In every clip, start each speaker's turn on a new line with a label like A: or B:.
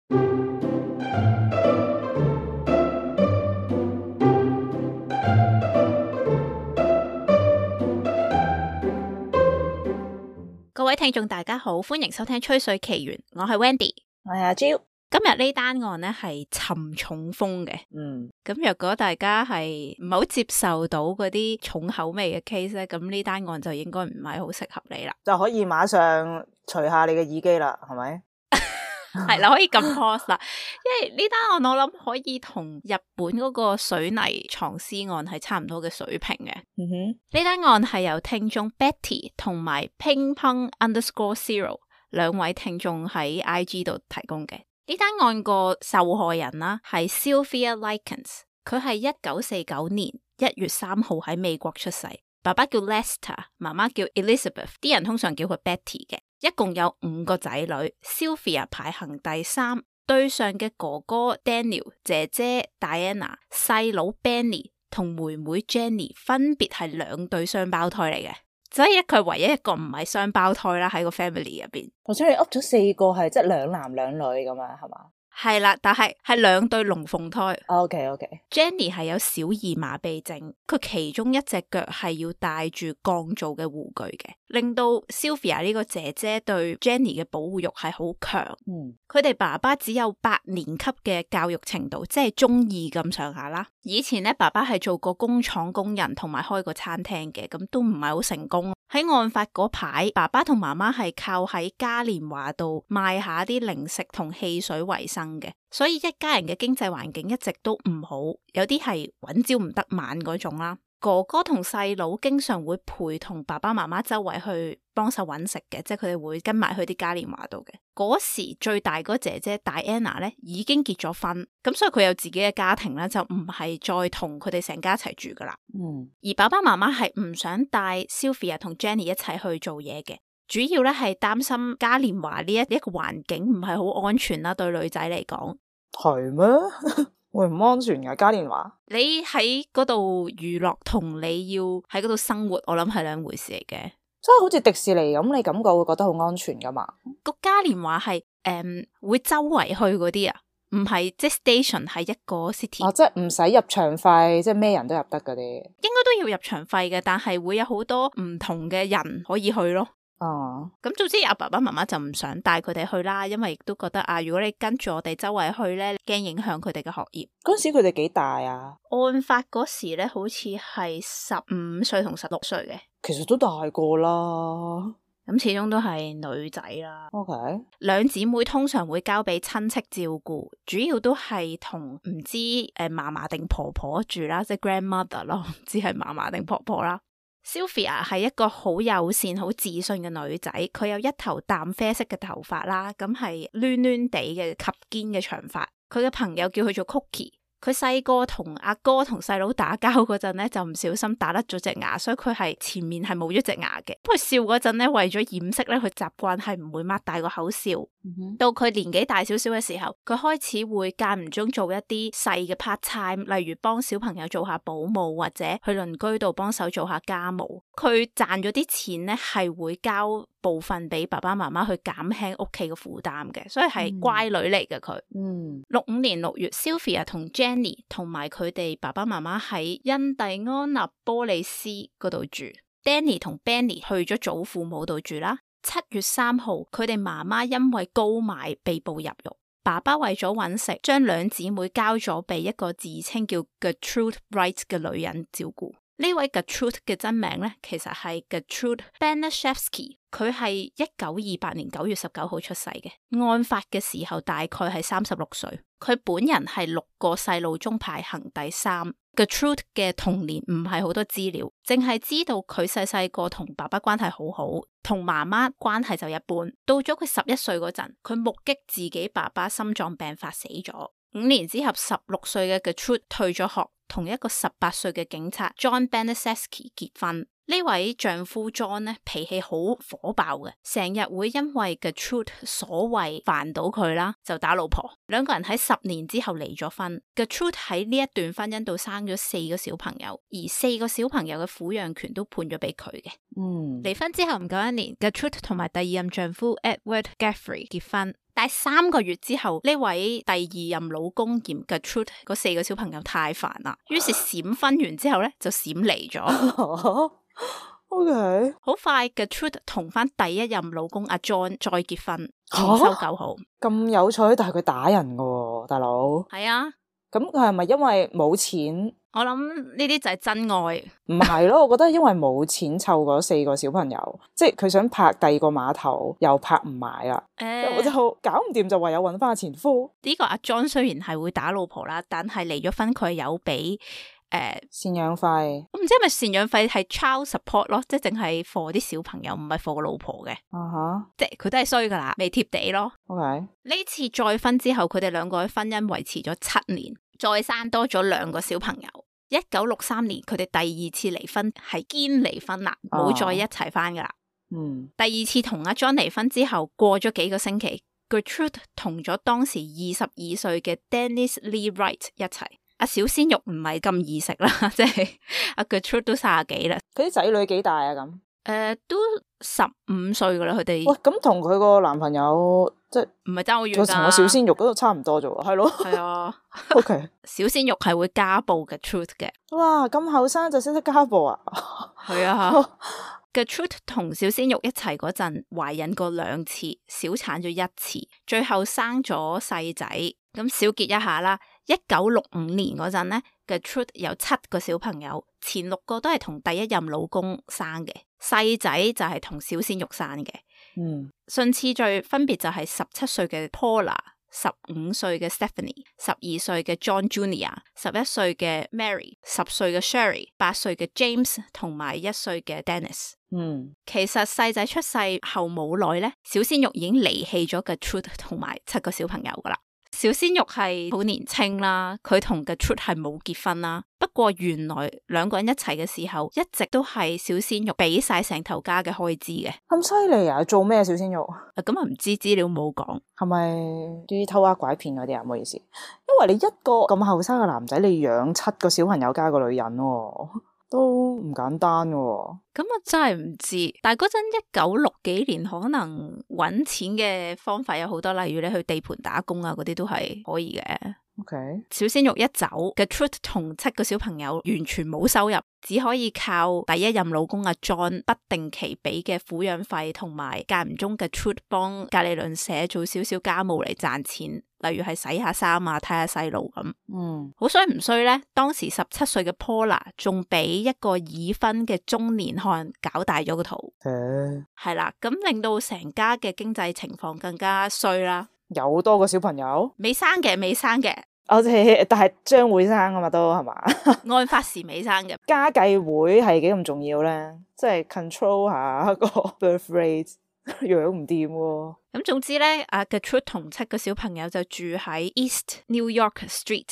A: 各位聽眾大家好，歡迎收聽吹水奇緣，我係 Wendy，
B: 我係阿 Jill。
A: 今日呢單案呢係沉重風嘅，咁若果大家係唔係好接受到嗰啲重口味嘅 case 咧，咁呢單案就應該唔係好適合你啦，
B: 就可以馬上除下你嘅耳機啦，係咪？
A: 係啦，可以撳 pause 啦，因為呢單案我諗可以同日本嗰個水泥藏屍案係差唔多嘅水平嘅。呢單案係由聽眾 Betty 同埋 Ping-pong_0 兩位聽眾喺 IG 度提供嘅。呢單案個受害人啦係 Sylvia Likens， 佢係1949年1月3號喺美國出世，爸爸叫 Lester， 媽媽叫 Elizabeth， 啲人通常叫佢 Betty 嘅。一共有5個仔女 ，Sylvia 排行第3，對上嘅哥哥 Daniel， 姐姐 Diana， 細佬 Benny 同妹妹 Jenny 分別係2對雙胞胎嚟嘅，所以佢唯一一個唔係雙胞胎啦喺個 family 入邊。
B: 頭先你噏咗4個係即係2男2女咁樣係嘛？
A: 係啦，但係2對龍鳳胎。
B: OK。
A: Jenny 係有小兒麻痹症，佢其中一隻腳係要戴住鋼造嘅護具嘅，令到 Sylvia 呢個姐姐對 Jenny 嘅保護欲係好強。佢哋爸爸只有8年級嘅教育程度，即係中2咁上下啦。以前咧，爸爸係做過工廠工人，同埋開過餐廳嘅，咁都唔係好成功。喺案發嗰排，爸爸同媽媽係靠喺嘉年華度賣下啲零食同汽水為生嘅，所以一家人嘅經濟環境一直都唔好，有啲係揾朝唔得晚嗰種啦。哥哥同細佬經常會陪同爸爸媽媽周圍去幫手揾食嘅，即係佢哋會跟埋去啲嘉年華度嘅。嗰時最大嗰姐姐 Diana 咧已經結咗婚，咁所以佢有自己嘅家庭啦，就唔係再同佢哋成家一齊住噶啦。而爸爸媽媽係唔想帶 Sylvia 同 Jenny 一齊去做嘢嘅，主要咧係擔心嘉年華呢一個環境唔係好安全啦，對女仔嚟講。
B: 係咩？會唔安全㗎嘉年華？
A: 你喺嗰度娛樂同你要喺嗰度生活，我諗係2回事嚟嘅。
B: 即係好似迪士尼咁，你感覺會覺得好安全噶嘛？
A: 個嘉年華係會周圍去嗰啲啊，唔係即係 station 係一個 city。即係
B: 唔使入場費，即係咩人都入得嗰啲。
A: 應該都要入場費嘅，但係會有好多唔同嘅人可以去咯。咁總之阿爸爸媽媽就唔想帶佢哋去啦，因為亦都覺得如果你跟住我哋周圍去咧，驚影響佢哋嘅學業。
B: 嗰時佢哋幾大啊？
A: 案發嗰時咧，好似係15歲同16歲嘅。
B: 其實都大個啦。
A: 咁始終都係女仔啦。
B: OK。
A: 兩姊妹通常會交俾親戚照顧，主要都係同唔知嫲嫲定婆婆住啦，即係 grandmother 咯，唔知係嫲嫲定婆婆啦。Sylvia 係一個好友善、好自信嘅女仔，佢有一頭淡啡色嘅頭髮啦，咁係攣攣地嘅及肩嘅長髮。佢嘅朋友叫佢做 Cookie。佢細個同阿哥同細佬打交嗰陣咧，就唔小心打甩咗隻牙，所以佢係前面係冇咗隻牙嘅。不過笑嗰陣咧，為咗掩飾咧，佢習慣係唔會擘大個口笑。到佢年紀大少少嘅時候，佢開始會間唔中做一啲細嘅 part time，例如幫小朋友做下保姆，或者去鄰居度幫手做下家務。佢賺咗啲錢咧，係會交部分俾爸爸媽媽去減輕屋企嘅負擔嘅，所以係乖女嚟嘅佢。65年6月 Sylvia 同 Jenny 同埋佢哋爸爸媽媽喺印第安納波利斯嗰度住。Danny 同 Benny 去咗祖父母度住啦。7月3號，佢哋媽媽因為高買被捕入獄。爸爸為咗揾食，將2姊妹交咗俾一個自稱叫 Gertrude Wright 嘅女人照顧。呢位 Gertrude 嘅真名咧，其實係 Gertrude Banaszewski， 佢係1928年9月19號出世嘅。案發嘅時候大概係36歲。佢本人係6個細路中排行第3。Gertrude 嘅童年唔係好多資料，淨係知道佢細個同爸爸關係好好，同媽媽關係就一般。到咗佢11歲嗰陣，佢目擊自己爸爸心臟病發死咗。5年之後，16歲嘅 Gertrude 退咗學，同一個18歲嘅警察 John Banaszewski 結婚。呢位丈夫 John 呢，脾氣好火爆嘅，成日會因為 Gertrude 所謂煩到佢啦，就打老婆。2個人喺10年之後離咗婚。Gertrude 喺呢一段婚姻度生咗4個小朋友，而4個小朋友嘅撫養權都判咗俾佢嘅。離婚之後唔夠1年，Gertrude 同埋第2任丈夫 Edward Geoffrey 結婚。 但係3個月之後，呢位第二任老公嫌 Gertrude 嗰4個小朋友太煩啦，於是閃婚完之後咧就閃離咗。
B: OK，
A: 好快 Gertrude 同翻第一任老公阿 John 再結婚，重修舊好。
B: 咁有趣，但係佢打人㗎喎，大佬。
A: 係啊，
B: 咁佢係咪因為冇錢？
A: 我諗呢啲就係真愛。
B: 唔係咯，我覺得因為冇錢湊嗰4個小朋友，即係佢想拍第二個碼頭，又拍唔埋啦。我就搞唔掂，就唯有揾翻前夫。
A: 呢個阿 John 雖然係會打老婆啦，但係離咗婚佢係有俾
B: 贍養費。
A: 我唔知係咪贍養費係 child support 咯，即係淨係 for 啲小朋友，唔係 for 個老婆嘅。即係佢都係衰噶啦，未貼地咯。
B: OK，
A: 呢次再婚之後，佢哋兩個嘅婚姻維持咗7年，再生多咗2個小朋友。1963年佢哋第2次離婚，係堅離婚啦，冇再一齊翻噶啦。第2次同阿 John 離婚之後，過咗幾個星期 Gertrude 同咗當時22歲嘅 Dennis Lee Wright 一齊。阿小鮮肉唔係咁易食啦，即係阿 Gertrude 都30幾啦。
B: 佢啲仔女幾大啊？咁
A: 都15歲噶啦，佢哋。
B: 喂，咁同佢個男朋友即係
A: 唔係爭好遠噶，
B: 同個小鮮肉嗰度差唔多啫喎，係咯。
A: 係啊。
B: OK，
A: 小鮮肉係會家暴 Gertrude 嘅。
B: 哇，咁後生就識得家暴啊？
A: 係啊。Gertrude 同小鮮肉一齊嗰陣，懷孕過2次，小產咗1次，最後生咗細仔。咁小結一下啦，1965年嗰陣咧 Gertrude 有7個小朋友，前6個都係同第一任老公生嘅，細仔就係同小鮮肉生嘅。順次序分別就係17歲嘅 Paula、15歲嘅 Stephanie、12歲嘅 John Jr.、11歲嘅 Mary、10歲嘅 Sherry、8歲嘅 James 同埋1歲嘅 Dennis。其實細仔出世後冇耐咧，小鮮肉已經離棄咗 Gertrude 同埋7個小朋友噶啦。小鮮肉係好年輕啦，佢同 Gertrude 係冇結婚啦。不過原來2個人一齊嘅時候，一直都係小鮮肉俾晒成頭家嘅開支嘅。
B: 咁犀利啊！做咩小鮮肉？
A: 咁啊唔知，資料冇講。
B: 係咪啲偷呃拐騙嗰啲啊？唔好意思，因為你一個咁後生嘅男仔，你養7個小朋友加個女人喎，都唔簡單喎。
A: 咁我真係唔知，但係嗰陣1960幾年，可能搵錢嘅方法有好多，例如你去地盤打工啊，嗰啲都係可以嘅。
B: OK，
A: 小鮮肉一走 Gertrude 同7個小朋友完全冇收入，只可以靠第一任老公阿 John 不定期俾嘅撫養費，同埋間唔中 Gertrude 幫隔離鄰舍做少少家務嚟賺錢，例如係洗下衫啊、睇下細路咁。好衰唔衰呢？當時17歲嘅 Paula 仲俾一個已婚嘅中年漢搞大咗個肚。係啦，咁令到成家嘅經濟情況更加衰啦。
B: 有多個小朋友？
A: 未生嘅。
B: 但係將會生啊嘛，都係嘛？
A: 案發時未生嘅。
B: 家計會係幾咁重要咧？即係 control 下個 birth rate， 養唔掂喎。
A: 咁總之咧，阿 Gertrude 同7個小朋友就住喺 East New York Street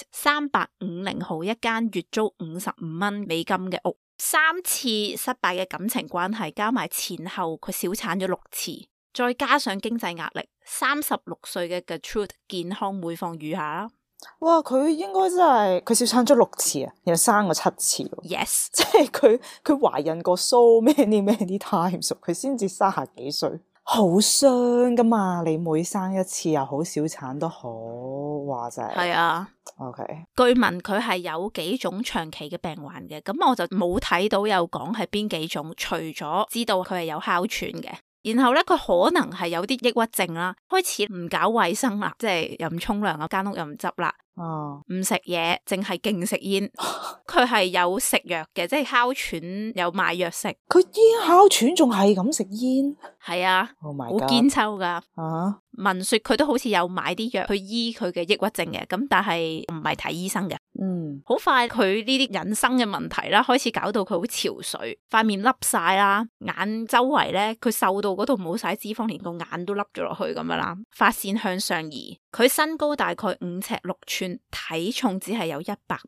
A: 350號一間月租55蚊美金嘅屋。3次失敗嘅感情關係加埋前後，佢小產咗6次，再加上經濟壓力，36歲嘅 Gertrude 健康每況愈下啦。
B: 哇！佢應該真係佢小產咗6次啊，然後生過7次。
A: Yes，
B: 即係佢懷孕過 so many times， 佢先至30幾歲，好傷噶嘛！你每生1次又好，小產都好，話就係
A: 啊。
B: OK，
A: 據聞佢係有幾種長期嘅病患嘅，咁我就冇睇到有講係邊幾種，除咗知道佢係有哮喘嘅。然後咧，佢可能係有啲抑鬱症啦，開始唔搞衛生啦，即係又唔沖涼啊，間屋又唔執啦，唔食嘢，淨係勁食煙。佢係有食藥嘅，即係哮喘有買藥食。
B: 佢醫哮喘仲係咁食煙？
A: 係啊，好堅抽噶。聞說佢都好似有買啲藥去醫佢嘅抑鬱症嘅，咁但係唔係睇醫生嘅。好快佢呢啲人生嘅問題啦，開始搞到佢好憔悴，塊面凹晒啦，眼周圍咧佢瘦到嗰度冇晒脂肪，連個眼都凹咗落去咁樣啦，髮線向上移。佢身高大概5尺6寸，體重只係有100磅。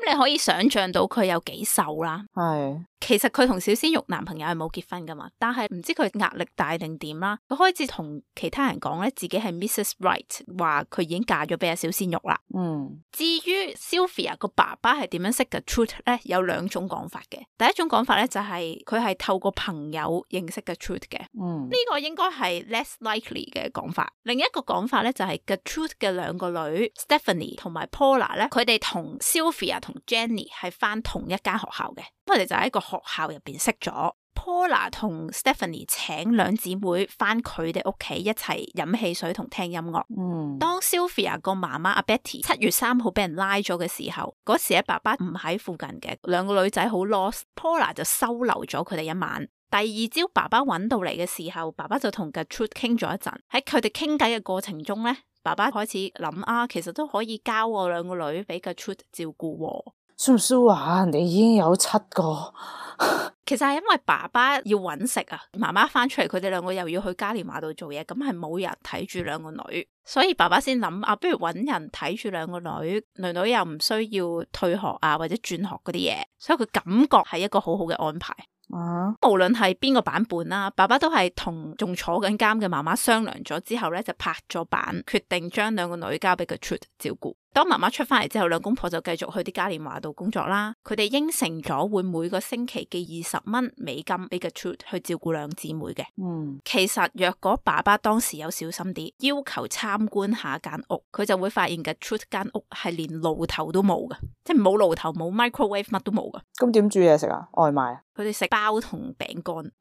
A: 咁你可以想象到佢有幾瘦啦。
B: 係
A: 其實佢同小鮮肉男朋友係冇結婚噶嘛，但係唔知佢壓力大定點啦，佢開始同其他人講咧自己係 Mrs. Right， 話佢已經嫁咗俾阿小鮮肉啦。至於 Sylvia 個爸爸係點樣識嘅 Truth 咧，有兩種講法嘅。第一種講法咧就係佢係透過朋友認識嘅 Truth 嘅，呢個應該係 less likely 嘅講法。另一個講法咧就係嘅 Truth 嘅兩個女 Stephanie 同埋 Paula 咧，佢哋同 Sylvia 同 Jenny 係翻同一間學校嘅，佢哋就喺個學校入邊識咗。Paula 同 Stephanie 請兩姊妹翻佢哋屋企一齊飲汽水同聽音樂。當 Sylvia 個媽媽阿 Betty 7月3號俾人拉咗嘅時候，嗰時咧爸爸唔喺附近嘅，兩個女仔好 lost，Paula 就收留咗佢哋一晚。第二朝爸爸揾到嚟嘅時候，爸爸就同 Gertrude 傾咗一陣。喺佢哋傾偈嘅過程中咧，爸爸開始諗其實都可以交我兩個女俾 Gertrude 照顧喎。
B: 算唔算話你已經有7個？
A: 其實係因為爸爸要揾食啊，媽媽翻出嚟，佢哋兩個又要去嘉年華度做嘢，咁係冇人睇住兩個女，所以爸爸先諗不如揾人睇住兩個女，女女又唔需要退學或者轉學嗰啲嘢，所以佢感覺係一個好好嘅安排。無論係邊個版本啦，爸爸都係同仲坐緊監嘅媽媽商量咗之後咧，就拍咗板，決定將兩個女交俾Gertrude照顧。當媽媽出翻嚟之後，兩公婆就繼續去啲嘉年華度工作啦。佢哋應承咗會每個星期寄20蚊美金俾Gertrude去照顧兩姊妹嘅。其實若果爸爸當時有小心啲，要求參觀下間屋，佢就會發現Gertrude間屋係連爐頭都冇嘅，即係冇爐頭、冇 microwave， 乜都冇嘅。
B: 咁點煮嘢食啊？外賣？
A: 佢哋食包同餅乾。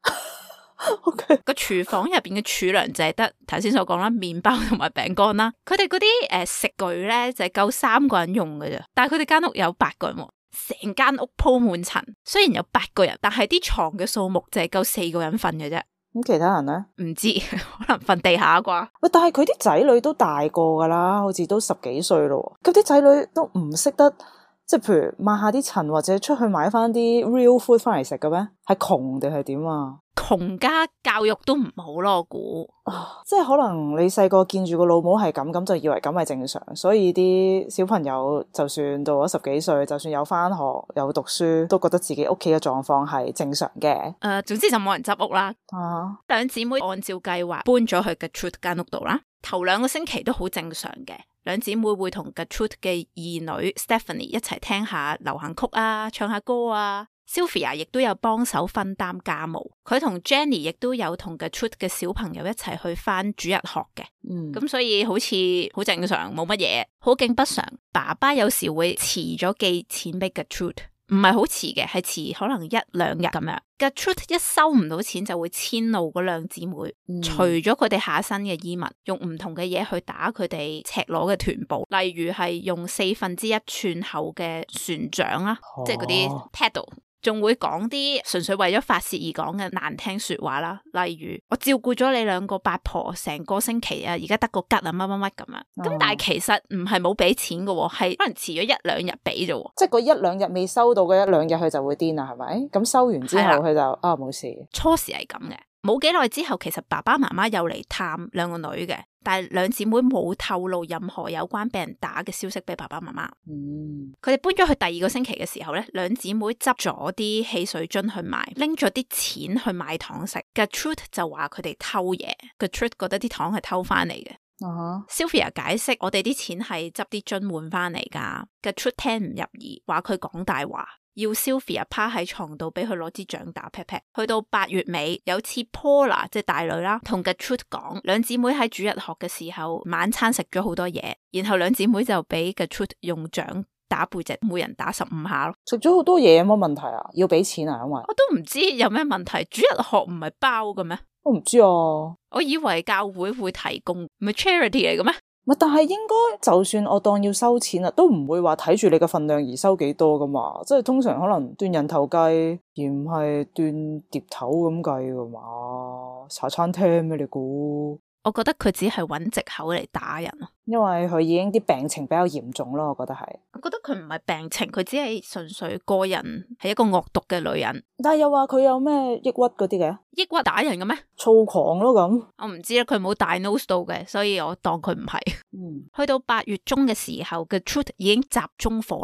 B: OK，
A: 個廚房入邊嘅儲糧就係得頭先所講啦，麵包同埋餅乾啦。佢哋嗰啲食具咧就係夠3個人用嘅啫，但係佢哋間屋有8個人，成間屋鋪滿塵。雖然有8個人，但係啲床嘅數目就係夠4個人瞓嘅啫。
B: 咁其他人咧？唔
A: 知可能瞓地下啩。
B: 喂，但係佢啲仔女都大個噶啦，好似都10幾歲咯。咁啲仔女都唔識得。即係譬如抹下啲塵或者出去買翻啲 real food 翻嚟食嘅咩？係窮定係點啊？
A: 窮家教育都唔好咯，我估。
B: 即係可能你細個見住個老母係咁就以為咁係正常，所以啲小朋友就算到咗10幾歲，就算有翻學有讀書，都覺得自己屋企嘅狀況係正常嘅。總
A: 之就冇人執屋啦。兩姊妹按照計劃搬咗去Gertrude間屋度啦。頭2個星期都好正常嘅，兩姊妹會同Gertrude嘅二女 Stephanie 一齊聽下流行曲唱下歌Sylvia 亦都有幫手分擔家務，佢同 Jenny 亦都有同Gertrude嘅小朋友一齊去翻主日學嘅。咁所以好似好正常，冇乜嘢。好景不常，爸爸有時會遲咗寄錢俾Gertrude，唔係好遲嘅，係遲可能1-2日咁樣。Gertrude 一收唔到錢就會遷怒嗰兩姊妹，除咗佢哋下身嘅衣物，用唔同嘅嘢去打佢哋赤裸嘅臀部，例如係用1/4寸厚嘅船掌啦，即係嗰啲 paddle。仲會講啲純粹為咗發洩而講嘅難聽說話啦，例如我照顧咗你兩個八婆成個星期而家得個吉乜乜乜咁樣。咁但係其實唔係冇俾錢嘅，係可能遲咗1-2日俾啫。即係
B: 嗰1-2日未收到嘅1-2日佢就會癲啦，係咪？咁收完之後佢就冇事。
A: 初時係咁嘅，冇幾耐之後其實爸爸媽媽又嚟探兩個女嘅。但係兩姊妹冇透露任何有關俾人打嘅消息俾爸爸媽媽。佢哋搬咗去第2個星期嘅時候咧，兩姊妹執咗啲汽水樽去賣，拎咗啲錢去買糖食。Gertrude 就話佢哋偷嘢。Gertrude 覺得啲糖係偷翻嚟嘅。Sylvia 解釋我哋啲錢係執啲樽換翻嚟噶。Gertrude 聽唔入耳，話佢講大話。要 Sylvia 趴喺床度俾佢攞支杖打 pat pat。去到8月尾，有次 Paula 即係大女啦，同 Gertrude 講，兩姊妹喺主日學嘅時候晚餐食咗好多嘢，然後兩姊妹就俾 Gertrude 用杖打背脊，每人打15下咯。
B: 食咗好多嘢有乜問題啊？要俾錢啊？因為
A: 我都唔知有咩問題。主日學唔係包嘅咩？
B: 我唔知啊。
A: 我以為教會會提供，唔係 charity 嚟嘅咩？
B: 但係應該就算我當要收錢都唔會話睇住你嘅份量而收幾多噶嘛，即係通常可能斷人頭計而唔係斷碟頭咁計噶嘛。茶餐廳咩你估？
A: 我覺得佢只係揾藉口嚟打人，
B: 因為佢已經啲病情比較嚴重咯。我覺得係，
A: 我覺得佢唔係病情，佢只係純粹個人係一個惡毒嘅女人。
B: 但係又話佢有咩抑鬱嗰啲嘅？
A: 抑鬱打人嘅咩？
B: 躁狂咯咁。
A: 我唔知啦，佢冇diagnose到嘅，所以我當佢唔係。去到8月中嘅時候，Gertrude已經集中火力約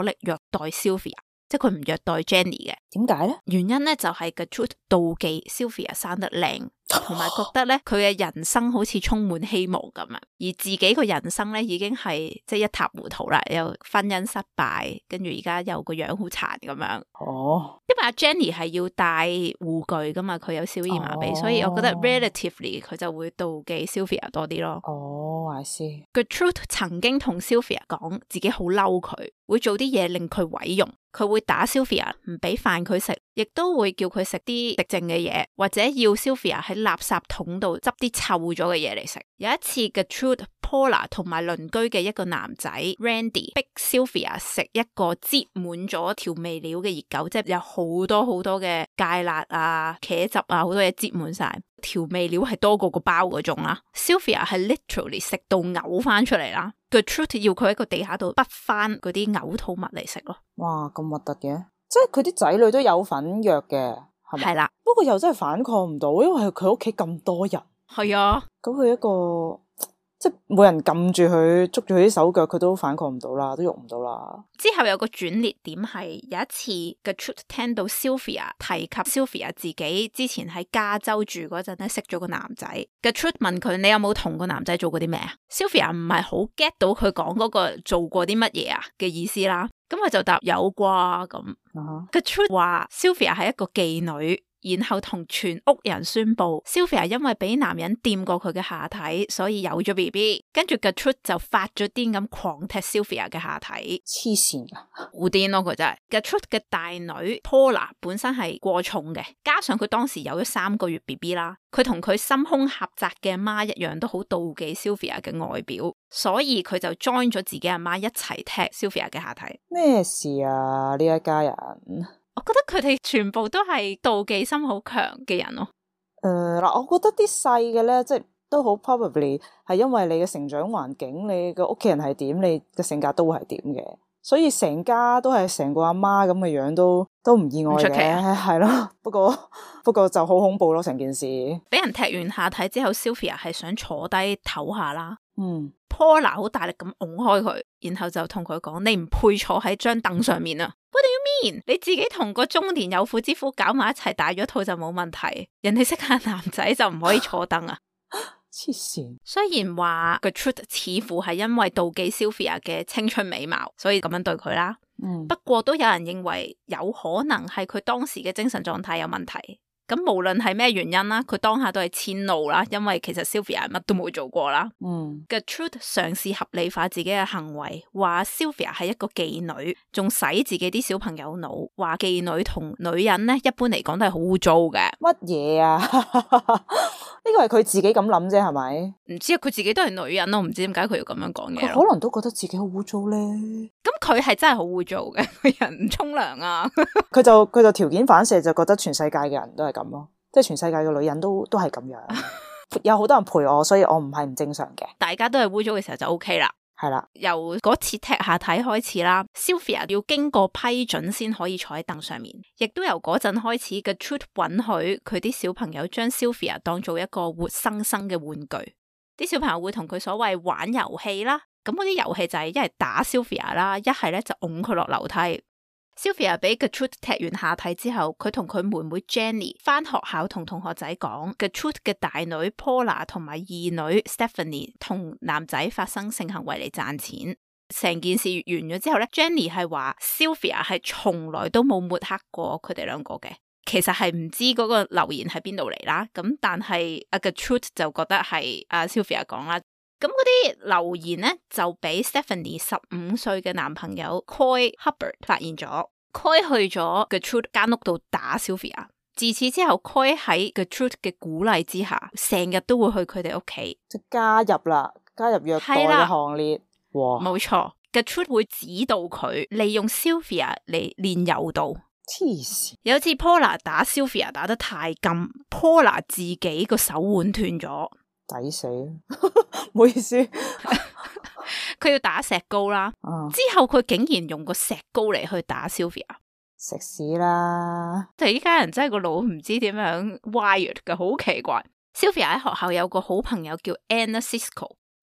A: 待 Sylvia， 即係佢唔虐待 Jenny 嘅。
B: 點解咧？
A: 原因咧就係 Gertrude 妒忌 Sylvia 生得靚，同埋覺得咧佢嘅人生好似充滿希望咁啊，而自己個人生咧已經係即係一塌糊塗啦，又婚姻失敗，跟住而家又個樣好殘咁樣。
B: 哦，
A: 因為阿 Jenny 係要戴護具噶嘛，佢有小兒麻痹，所以我覺得 relatively 佢就會妒忌 Sylvia 多啲咯。
B: 哦，I see。
A: Gertrude 曾經同 Sylvia 講自己好嬲佢，會做啲嘢令佢毀容，佢會打 Sylvia， 唔俾飯佢食，亦都會叫佢食啲食剩嘅嘢，或者要 Sylvia 喺垃圾桶度執啲臭咗嘅嘢嚟食。有一次 Gertrude、Paula 同埋鄰居嘅一個男仔 Randy 逼 Sylvia 食一個擠滿咗調味料嘅熱狗，即係有好多好多嘅芥辣啊、茄汁啊，好多嘢擠滿晒。調味料係多過個包嗰種啦。Sylvia 係 literally 食到嘔翻出嚟啦。Gertrude 要佢喺個地下度滗翻嗰啲嘔吐物嚟食咯。
B: 哇，咁核突嘅，即係佢啲仔女都有份虐嘅，係咪？
A: 係啦，
B: 不過又真係反抗唔到，因為佢屋企咁多人。
A: 係啊，
B: 咁佢一個即係冇人撳住佢，捉住佢啲手腳，佢都反抗唔到啦，都喐唔到啦。
A: 之後有個轉捩點係有一次 Gertrude 聽到 Sylvia 提及 Sylvia 自己之前喺加州住嗰陣咧識咗個男仔。Gertrude 問佢：你有冇同個男仔做過啲咩啊？ Sylvia 唔係好 get 到佢講嗰個做過啲乜嘢啊嘅意思啦。咁佢就答有啩咁。Gertrude 話 Sylvia 係一個妓女。然後同全屋人宣布 Sylvia 因為俾男人掂過佢嘅下體，所以有咗 BB。跟住 Gertrude 就發咗癲咁狂踢 Sylvia 嘅下體，
B: 黐線噶，
A: 好癲咯佢真係。Gertrude 嘅大女 Paula 本身係過重嘅，加上佢當時有咗3個月 BB 啦，佢同佢心胸狹窄嘅阿媽一樣，都好妒忌 Sylvia 嘅外表，所以佢就 join 咗自己阿媽一齊踢 Sylvia 嘅下體。
B: 咩事啊？呢一家人？
A: 我覺得佢哋全部都係妒忌心好強嘅人咯。
B: 嗱，我覺得啲細嘅咧，即係都好 probably 係因為你嘅成長環境，你嘅屋企人係點，你嘅性格都會係點嘅，所以成家都係成個阿媽咁嘅樣，都唔意外嘅，係咯。不過就好恐怖咯，成件事。
A: 俾人踢完下體之後 ，Sylvia 係想坐低唞下啦。
B: Paula
A: 好大力咁拱開佢，然後就同佢講：你唔配坐喺張凳上面啊！ What do you mean？ 你自己同個中年有婦之夫搞埋一齊大咗肚就冇問題，人哋識下男仔就唔可以坐凳啊！
B: 黐線。
A: 雖然話 Gertrude 似乎係因為妒忌 Sylvia 嘅青春美貌，所以咁樣對佢啦。不過都有人認為有可能係佢當時嘅精神狀態有問題。咁無論係咩原因啦，佢當下都係遷怒啦，因為其實 Sylvia 乜都冇做過啦。Gertrude 嘗試合理化自己嘅行為，話 Sylvia 係一個妓女，仲洗自己啲小朋友腦，話妓女同女人咧一般嚟講都係好污糟嘅。
B: 乜嘢啊？呢個係佢自己咁諗啫，係咪？
A: 唔知啊，佢自己都係女人咯，唔知點解佢要咁樣講嘢。
B: 佢可能都覺得自己好污糟咧。
A: 咁佢係真係好污糟嘅，個人唔沖涼啊。
B: 佢就條件反射，就覺得全世界嘅人都係咁咯，即係全世界嘅女人都係咁樣。有好多人陪我，所以我唔係唔正常嘅。
A: 大家都係污糟嘅時候就 OK 啦。
B: 係啦，
A: 由嗰次踢下體開始啦 ，Sylvia 要經過批准先可以坐喺凳上面，亦都由嗰陣開始嘅 Gertrude 允許佢啲小朋友將 Sylvia 當做一個活生生嘅玩具。啲小朋友會同佢所謂玩遊戲啦，咁嗰啲遊戲就係一係打 Sylvia 啦，一係咧就拱佢落樓梯。Sylvia 俾 Gertrude 踢完下體之後，佢同佢妹妹 Jenny 翻學校同同學仔講 Gertrude 嘅大女 Paula 同埋二女 Stephanie 同男仔發生性行為嚟賺錢。成件事完咗之後咧 Jenny 係話 Sylvia 係從來都冇抹黑過佢哋兩個嘅，其實係唔知嗰個留言喺邊度嚟啦。咁但係阿 Gertrude 就覺得係阿 Sylvia 講啦。咁嗰啲留言咧就俾 Stephanie 15歲嘅男朋友 Coy Hubbard 發現咗。Coy 去咗 Gertrude 間屋度打 Sylvia。自此之後 Coy 喺 Gertrude 嘅鼓勵之下，成日都會去佢哋屋企，
B: 即加入虐待嘅行列。哇，
A: 冇錯 Gertrude 會指導佢利用 Sylvia 嚟練柔道。
B: 黐線！
A: 有次 Paula 打 Sylvia 打得太金 ，Paula 自己個手腕斷咗。
B: 抵死，唔好意思。
A: 佢要打石膏啦，之後佢竟然用個石膏嚟去打 Sylvia，
B: 食屎啦！
A: 就依家人真係個腦唔知點樣 wired 嘅，好奇怪。Sylvia 喺學校有個好朋友叫 Anna Cisco，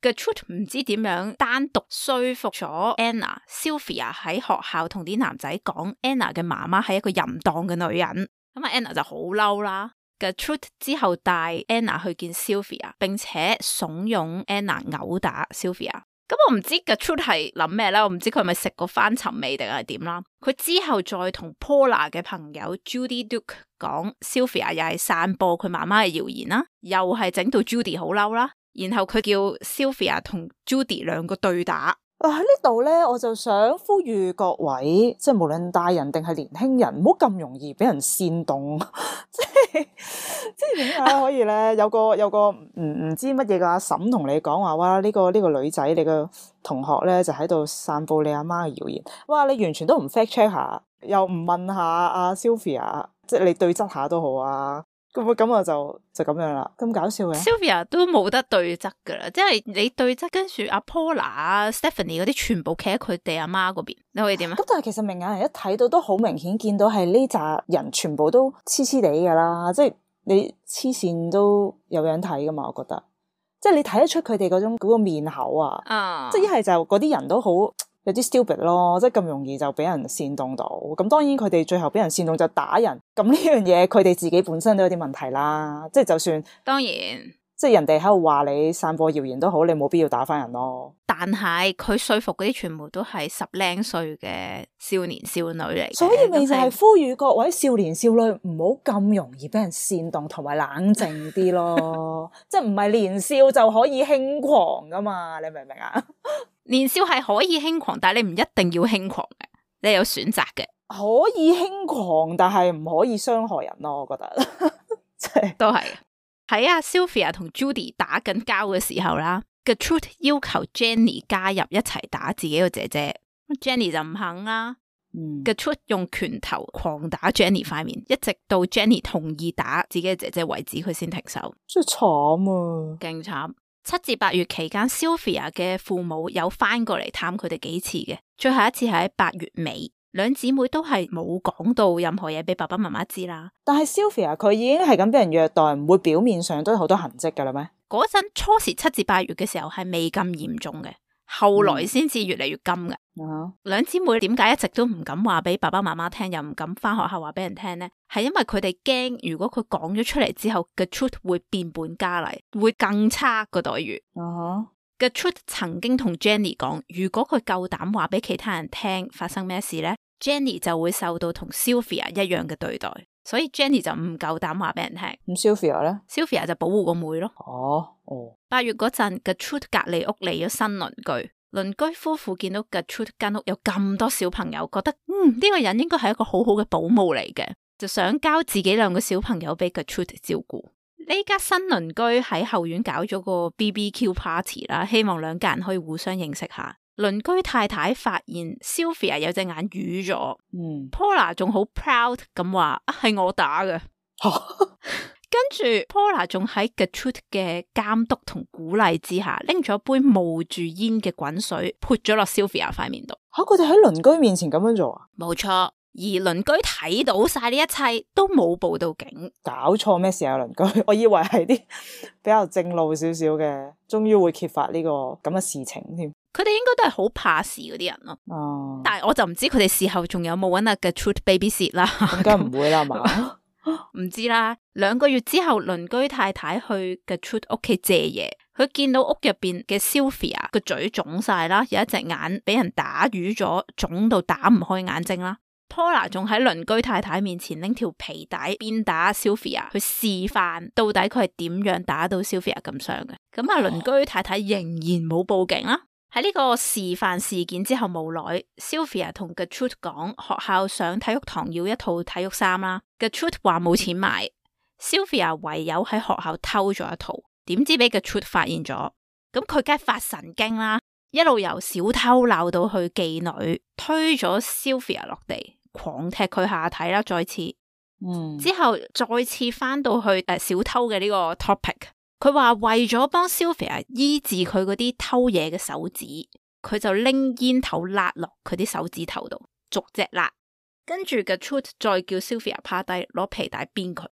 A: Gertrude 唔知點樣單獨說服咗 Anna。Sylvia 喺學校同啲男仔講 Anna 嘅媽媽係一個淫蕩嘅女人，咁啊 Anna 就好嬲啦。Gertrude 之後帶 Anna 去見 Sylvia， 並且慫恿 Anna 毆打 Sylvia。咁我唔知 Gertrude 係諗咩咧，我唔知佢係咪食過翻尋味定係點啦。佢之後再同 Paula 嘅朋友 Judy Duke 講 Sylvia 又係散播佢媽媽嘅謠言啦，又係整到 Judy 好嬲啦。然後佢叫 Sylvia 同 Judy 兩個對打。
B: 喺呢度咧，我就想呼籲各位，即係無論大人定係年輕人，唔好咁容易俾人煽動。即係點解可以咧？有個唔知乜嘢嘅阿嬸同你講話，哇！呢個女仔，你個同學咧就喺度散佈你阿媽嘅謠言。哇！你完全都唔 fact check 下，又唔問下阿 Sylvia， 即係你對質下都好啊。咁我就咁樣啦，咁搞笑嘅。
A: Sylvia 都冇得對質噶啦，即係你對質，跟住阿 Paula、Stephanie 嗰啲全部企喺佢哋阿媽嗰邊，你可以點啊？
B: 咁但係其實明眼人一睇到都好明顯見到係呢扎人全部都黐黐地噶啦，即係你黐線都有樣睇噶嘛，我覺得，即係你睇得出佢哋嗰個面口啊，即係一係就嗰啲人都好有啲 stupid 咯，即係咁容易就俾人煽動到。咁當然佢哋最後俾人煽動就打人，咁呢樣嘢佢哋自己本身都有啲問題啦。即係就算當然，即係人哋喺度話你散播謠言都好，你冇必要打翻人咯。但係佢說服嗰啲全部都係10零歲嘅少年少女嚟，所以咪就係呼籲各位少年少女唔好咁容易俾人煽動，同埋冷靜啲咯。即係唔係年少就可以輕狂噶嘛？你明唔明啊？年少係可以輕狂，但係你唔一定要輕狂嘅，你有選擇嘅。可以輕狂，但係唔可以傷害人咯。我覺得都係喺阿 Sylvia 同 Judy 打緊交嘅時候啦，Gertrude 要求 Jenny 加入一齊打自己個姐姐，Jenny 就唔肯啦。Gertrude 用拳頭狂打 Jenny 塊面，一直到 Jenny 同意打自己嘅姐姐為止，佢先停手。真係慘啊，勁慘。7至8月期間 Sylvia 嘅父母有翻過嚟探佢哋幾次嘅，最後一次係喺8月尾，兩姊妹都係冇講到任何嘢俾爸爸媽媽知啦。但係 Sylvia 佢已經係咁俾人虐待，唔會表面上都有好多痕跡噶啦咩？嗰陣初時7至8月嘅時候係未咁嚴重嘅，後來先至越嚟越金嘅。兩姊妹點解一直都唔敢話俾爸爸媽媽聽，又唔敢翻學校話俾人聽呢？係因為佢哋驚，如果佢講咗出嚟之後，Gertrude 會變本加厲，會更差個待遇。Gertrude 曾經同 Jenny 講，如果佢夠膽話俾其他人聽發生咩事呢， Jenny 就會受到同 Sylvia 一樣嘅對待。所以 Jenny 就唔夠膽話俾人聽。咁 Sylvia 咧 ？Sylvia 就保護個妹咯。8月嗰陣 Gertrude 隔離屋嚟咗新鄰居。鄰居夫婦見到 Gertrude 間屋有咁多小朋友，覺得呢個人應該係一個好好嘅保姆嚟嘅，就想交自己2個小朋友俾 Gertrude 照顧。呢家新鄰居喺後院搞咗個 BBQ party 啦，希望2家人可以互相認識下。鄰居太太發現 Sylvia 有隻眼瘀咗，Paula 仲好 proud 咁話係我打嘅。跟住 Paula 仲喺 Gertrude 嘅監督同鼓勵之下，拎咗杯冒住煙嘅滾水潑咗落 Sylvia 塊面度。佢哋喺鄰居面前咁樣做啊？冇錯，而鄰居睇到晒呢一切都冇報到警。搞錯咩事啊？鄰居，我以為係啲比較正路少少嘅，終於會揭發呢個咁嘅事情添。佢哋應該都係好怕事嗰啲人咯。但係我就唔知佢哋事後仲有冇搵阿 Gertrude babysit 啦。應該唔會啦嘛。唔知啦，2個月之後，鄰居太太去 Gertrude 屋企借嘢，佢見到屋入邊嘅 Sylvia 個嘴腫晒啦，有一隻眼俾人打瘀咗，腫到打唔開眼睛啦。Paula 仲喺鄰居太太面前拎條皮帶鞭打 Sylvia，去示範到底佢係點樣打到 Sylvia 咁傷嘅。咁啊，鄰居太太仍然冇報警啦。喺呢個示範事件之後冇耐 Sylvia 同 Gertrude 講學校上體育堂要一套體育衫啦。Gertrude 話冇錢買， Sylvia 唯有喺學校偷咗一套，點知俾 Gertrude 發現咗，咁佢梗係發神經啦，一路由小偷鬧到去妓女，推咗 Sylvia 落地，狂踢佢下體啦，再次，之後再次翻到去小偷嘅呢個 topic。佢話為咗幫 Sylvia 醫治佢嗰啲偷嘢嘅手指，佢就拎煙頭辣落佢啲手指頭度，逐隻辣。跟住Gertrude再叫 Sylvia 趴低，攞皮帶鞭佢。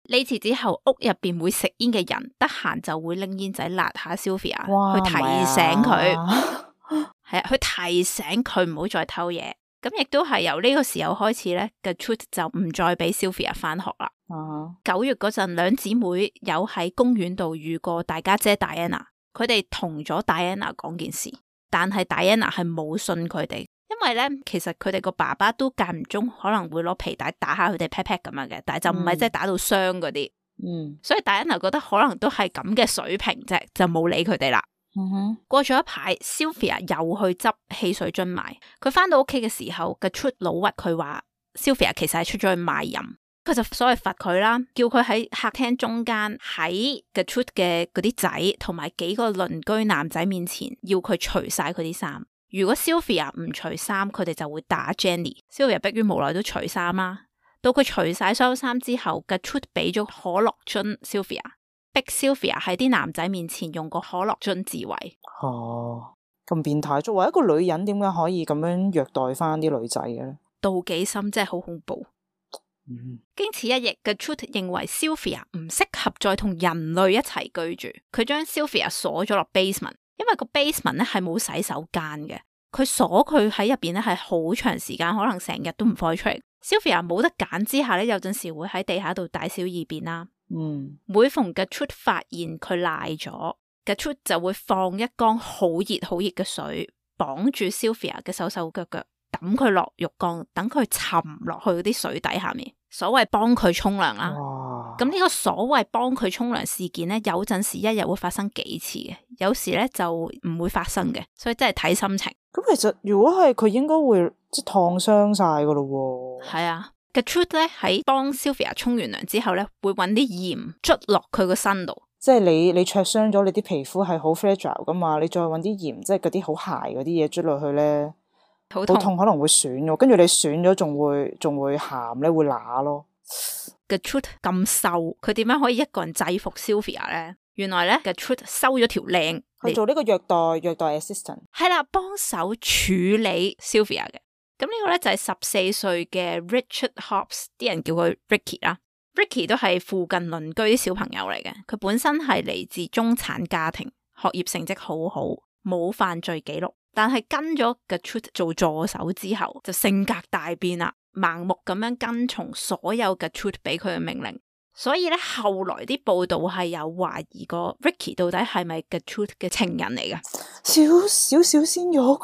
A: 呢次之後，屋入邊會食煙嘅人得閒就會拎煙仔辣下 Sylvia，
B: 哇
A: 去提醒佢，
B: 係
A: 去提醒佢唔好再偷嘢。咁亦都係由呢個時候開始咧，Gertrude就唔再俾 Sylvia 翻學啦。9月嗰陣，兩姊妹有喺公園度遇過大家姐 Diana， 佢哋同咗 Diana 講件事，但係 Diana 係冇信佢哋，因為咧其實佢哋個爸爸都間唔中可能會攞皮帶打下佢哋 pat pat 咁樣嘅，但係就唔係即係打到傷嗰啲。所以 Diana 覺得可能都係咁嘅水平啫，就冇理佢哋啦。過咗一排 Sylvia 又去執汽水樽賣，佢翻到屋企嘅時候，Gertrude 老屈佢話 Sylvia 其實係出咗去賣淫，佢就所謂罰佢啦，叫佢喺客廳中間喺 Gertrude 嘅嗰啲仔同埋幾個鄰居男仔面前要佢除晒佢啲衫，如果 Sylvia 唔除衫，佢哋就會打 Jenny。Sylvia 迫於無奈都除衫啦，到佢除晒所有衫之後，Gertrude 俾咗可樂樽 Sylvia，逼 Sylvia 喺啲男仔面前用個可樂樽自慰。
B: 咁變態！作為一個女人，點解可以咁樣虐待翻啲女仔嘅咧？
A: 妒忌心真係好恐怖。經此一役，Gertrude 認為 Sylvia 唔適合再同人類一齊居住，佢將 Sylvia 鎖咗落 basement， 因為個 basement 咧係冇洗手間嘅，佢鎖佢喺入邊咧係好長時間，可能成日都唔放佢出嚟。Sylvia 冇得揀之下咧，有陣時會喺地下度大小二便啦。每逢 Gertrude 發現佢賴咗，Gertrude 就會放一缸好熱好熱嘅水，綁住 Sylvia 嘅手手腳腳，抌佢落浴缸，等佢沉落去嗰啲水底下面。所謂幫佢沖涼啦。咁呢個所謂幫佢沖涼事件咧，有陣時一日會發生幾次嘅，有時咧就唔會發生嘅，所以真係睇心情。
B: 咁其實如果係佢應該會即係燙傷晒噶咯。
A: 係啊。Gertrude 咧喺幫 Sylvia 沖完涼之後咧，會揾啲鹽捽落佢個身度。即係
B: 你灼傷咗，你啲皮膚係好 fragile 噶嘛，你再揾啲鹽，即係嗰啲好鞋嗰啲嘢捽落去咧，好痛，可能會損咗，跟住你損咗仲會鹹咧，會乸咯。
A: Gertrude 咁瘦，佢點樣可以一個人制服 Sylvia 咧？原來咧 Gertrude 收咗條靚
B: 去做呢個虐待 assistant，
A: 係啦，幫手處理 Sylvia 嘅。咁呢個咧就係14歲嘅 Richard Hobbs， 啲人叫佢 Ricky 啦。Ricky 都係附近鄰居啲小朋友嚟嘅，佢本身係嚟自中產家庭，學業成績好好，冇犯罪記錄。但係跟咗 Gertrude 做助手之後，就性格大變啦，盲目咁樣跟從所有 Gertrude 俾佢嘅命令。所以咧，後來啲報道係有懷疑過 Ricky 到底係咪 Gertrude 嘅情人嚟嘅？
B: 少鮮肉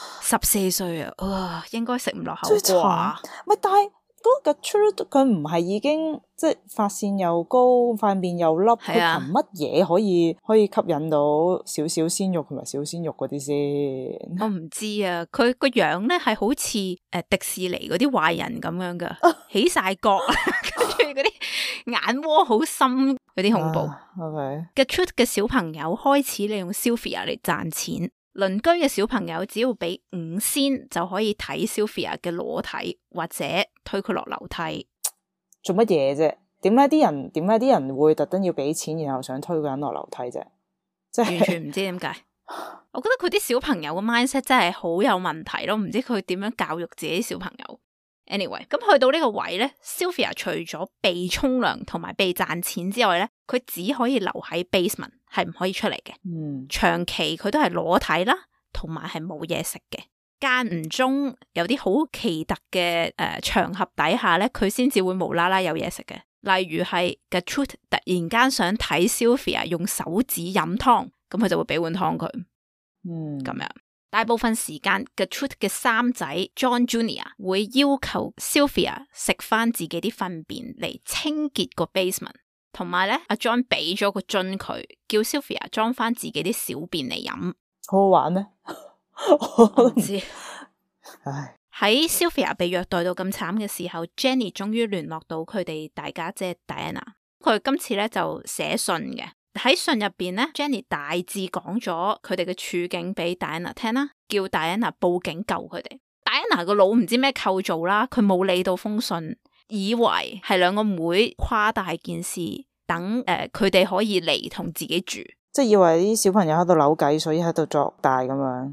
A: ，14歲啊，應該食唔落口啩？
B: 咪但係嗰個 Gertrude 佢唔係已經即係髮線又高，塊面又凹，佢憑乜嘢可以吸引到少鮮肉同埋小鮮肉嗰啲先？
A: 我唔知啊，佢個樣咧係好似迪士尼嗰啲壞人咁樣噶，起晒角，跟住嗰啲眼窩好深，有啲恐怖。Gertrude 嘅小朋友開始利用 Sylvia 嚟賺錢。鄰居嘅小朋友只要俾5仙就可以睇 Sylvia 嘅裸體，或者推佢落樓梯。
B: 做乜嘢啫？點解啲人會特登要俾錢，然後想推個人落樓梯啫？即係
A: 完全唔知點解。我覺得佢啲小朋友嘅 mindset 真係好有問題咯，唔知佢點樣教育自己小朋友。Anyway， 咁去到呢個位咧 ，Sylvia 除咗被沖涼同埋被賺錢之外咧，佢只可以留喺 basement， 係唔可以出嚟嘅。長期佢都係裸體啦，同埋係冇嘢食嘅。間唔中有啲好奇特嘅場合底下咧，佢先至會無啦啦有嘢食嘅。例如係 Gertrude 突然間想睇 Sylvia 用手指飲湯，咁佢就會俾碗湯佢。咁樣。大部分時間 Gertrude 嘅三仔 John Jr. 會要求 Sylvia 食翻自己啲糞便嚟清潔個 basement， 同埋咧阿 John 俾咗個樽佢，叫 Sylvia 裝翻自己啲小便嚟飲。
B: 好好玩咩？
A: 我唔知。喺 Sylvia 被虐待到咁慘嘅時候 ，Jenny 終於聯絡到佢哋大家姐 Diana， 佢今次咧就寫信嘅。喺信入邊咧 ，Jenny 大致講咗佢哋嘅處境俾 Diana 聽啦，叫 Diana 報警救佢哋。Diana 個腦唔知咩構造啦，佢冇理到封信，以為係兩個妹誇大件事，等佢哋可以嚟同自己住，
B: 即係以為啲小朋友喺度扭計，所以喺度作大咁樣。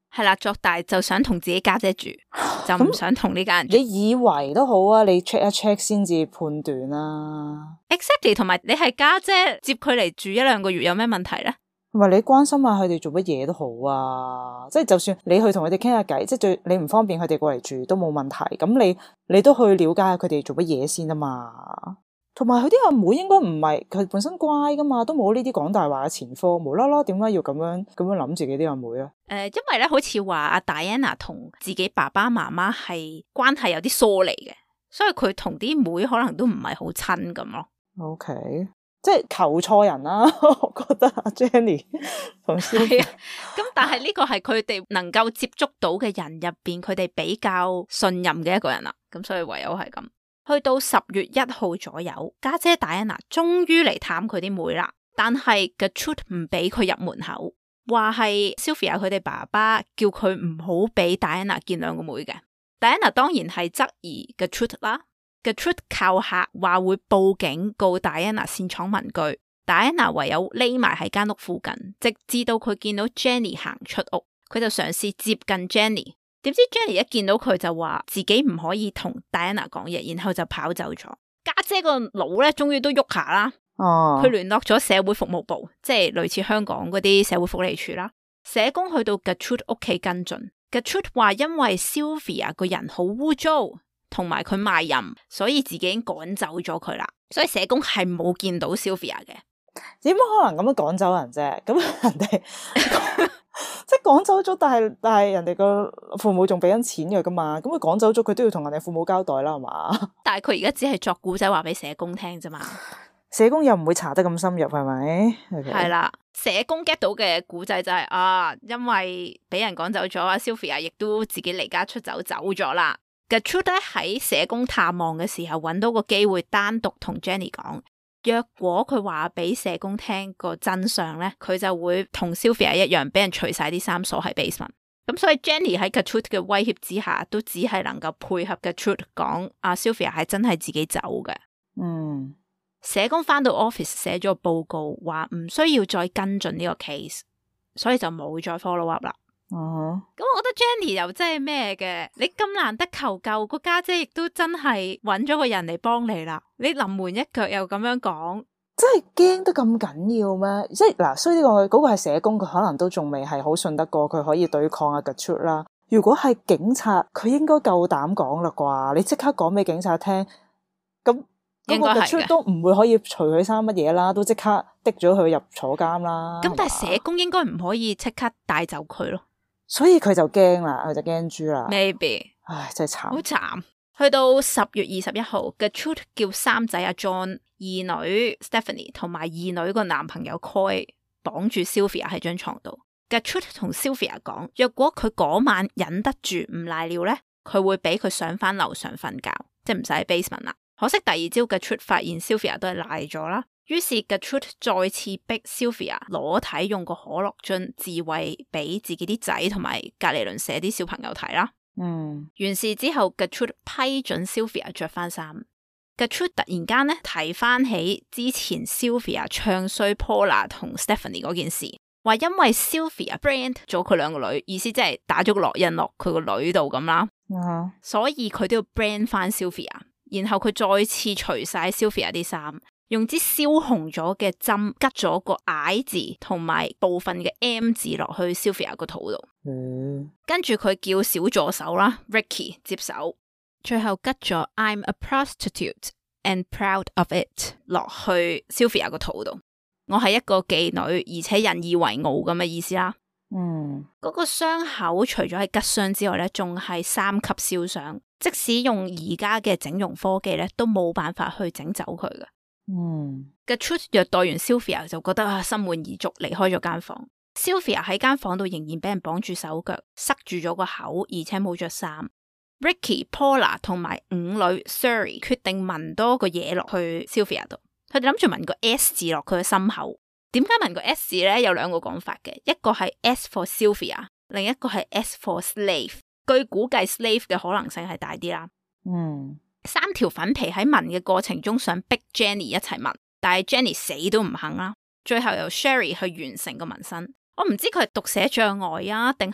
A: 係啦，作大就想同自己家姐住，就唔想同呢家人住。
B: 你以為都好啊，你 check 一 check 先至判斷啦。
A: Exactly， 同埋你係家姐接佢嚟住1-2個月有咩問題咧？
B: 同埋你關心下佢哋做乜嘢都好啊，即係就算你去同佢哋傾下偈，即係最你唔方便佢哋過嚟住都冇問題。咁你都去了解下佢哋做乜嘢先啊嘛。同埋佢啲阿妹應該唔係佢本身乖噶嘛，都冇呢啲講大話嘅前科，無啦啦點解要咁樣諗自己啲阿妹啊？
A: 因為咧好似話阿 Diana 同自己爸爸媽媽係關係有啲疏離嘅，所以佢同啲妹可能都唔係好親咁咯。
B: OK， 即係求錯人啦，我覺得阿 Jenny 同
A: 係啊，咁但係呢個係佢哋能夠接觸到嘅人入邊，佢哋比較信任嘅一個人啦。咁所以唯有係咁。去到10月1號左右，家姐 Diana 終於嚟探佢啲妹啦，但係 Gertrude 唔俾佢入門口，話係 Sylvia 佢哋爸爸叫佢唔好俾 Diana 見兩個妹嘅。Diana 當然係質疑 Gertrude 啦。Gertrude 靠嚇話會報警告 Diana 擅闖民居， Diana 唯有匿埋喺間屋附近，直至到佢見到 Jenny 行出屋，佢就嘗試接近 Jenny。點知 Jenny 一見到佢就話自己唔可以同 Diana 講嘢，然後就跑走咗。家姐個腦咧終於都喐下啦，佢聯絡咗社會服務部，即係類似香港嗰啲社會福利處啦。社工去到 Gertrude 屋企跟進， Gertrude 話因為 Sylvia 個人好污糟，同埋佢賣淫，所以自己已經趕走咗佢啦。所以社工係冇見到 Sylvia 嘅。
B: 點可能咁樣趕走人啫？咁人哋即係趕走咗，但係人哋個父母仲俾緊錢嘅噶嘛？咁佢趕走咗，佢都要同人哋父母交代啦，係嘛？
A: 但係佢而家只係作古仔話俾社工聽啫嘛。
B: 社工又唔會查得咁深入，係咪？
A: 係啦，社工 get 到嘅古仔就係因為俾人趕走咗啊 ，Sylvia 亦都自己離家出走咗啦。Gertrude 喺社工探望嘅時候，揾到個機會單獨同 Jenny 講。若果佢話俾社工聽個真相咧，佢就會同 Sylvia 一樣俾人除晒啲衫鎖喺 basement。咁所以 Jenny 喺 Gertrude 嘅威脅之下，都只係能夠配合 Gertrude 講Sylvia 係真係自己走嘅。社工翻到 office 寫咗個報告，話唔需要再跟進呢個 case， 所以就冇再 follow up 啦。咁我覺得 Jenny 又真係咩嘅，你咁難得求救，個家姐亦都真係揾咗個人嚟幫你啦，你臨門一腳又咁樣講，
B: 真係驚得咁緊要咩？即係嗱，所以呢個嗰個係社工，佢可能都仲未係好信得過佢可以對抗阿 Gertrude 啦。如果係警察，佢應該夠膽講啦啩？你即刻講俾警察聽，咁嗰個 Gertrude 都唔會可以除佢衫乜嘢啦，都即刻滴咗佢入坐監啦。
A: 咁但係社工應該唔可以即刻帶走佢咯。所
B: 以佢就驚啦，佢就驚豬啦。
A: Maybe，
B: 唉，真係慘，
A: 好慘。去到10月21號，Gertrude 叫三仔阿 John、二女 Stephanie 同埋二女個男朋友 Coy 綁住 Sylvia 喺張床度。Gertrude 同 Sylvia 講，若果佢嗰晚忍得住唔賴尿咧，佢會俾佢上翻樓上瞓覺，即係唔使喺 basement 啦。可惜第二朝 Gertrude 發現 Sylvia 都係賴咗啦。於是 Gertrude 再次逼 Sylvia 裸體用個可樂樽自慰俾自己啲仔同埋隔離鄰舍啲小朋友睇啦。完事之後 Gertrude 批准 Sylvia 着翻衫。Gertrude 突然間咧提翻起之前 Sylvia 唱衰 Paula 同 Stephanie 嗰件事，話因為 Sylvia brand 咗佢兩個女，意思即係打咗個烙印落佢個女度咁啦。所以佢都要 brand 翻 Sylvia， 然後佢再次除晒 Sylvia 啲衫。用支燒紅咗嘅針拮咗個 I 字同埋部分嘅 M 字落去 Sylvia 個肚度，跟住佢叫小助手啦 Ricky 接手，最後拮咗 I'm a prostitute and proud of it 落去 Sylvia 個肚度。我係一個妓女，而且引以為傲咁嘅意思啦。嗰個傷口除咗係拮傷之外咧，仲係3級燒傷，即使用而家嘅整容科技咧，都冇辦法去整走佢嘅。Gertrude 虐待完 Sylvia 就覺得心滿意足，離開咗間房。Sylvia 喺間房度仍然俾人綁住手腳，塞住咗個口，而且冇着衫。Ricky、Paula 同埋5女 Surrey 決定紋多個嘢落去 Sylvia 度，佢哋諗住紋個 S 字落佢嘅心口。點解紋個 S 字咧？有兩個講法嘅，一個係 S for Sylvia， 另一個係 S for slave。據估計 slave 嘅可能性係大啲啦。3條粉皮喺紋嘅過程中想逼 Jenny 一齊紋，但係 Jenny 死都唔肯啦。最後由 Sherry 去完成個紋身。我唔知佢係讀寫障礙啊，定係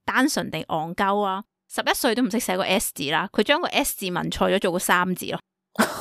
A: 單純地戇鳩啊！11歲都唔識寫個 S 字啦，佢將個 S 字紋錯咗做個3字咯。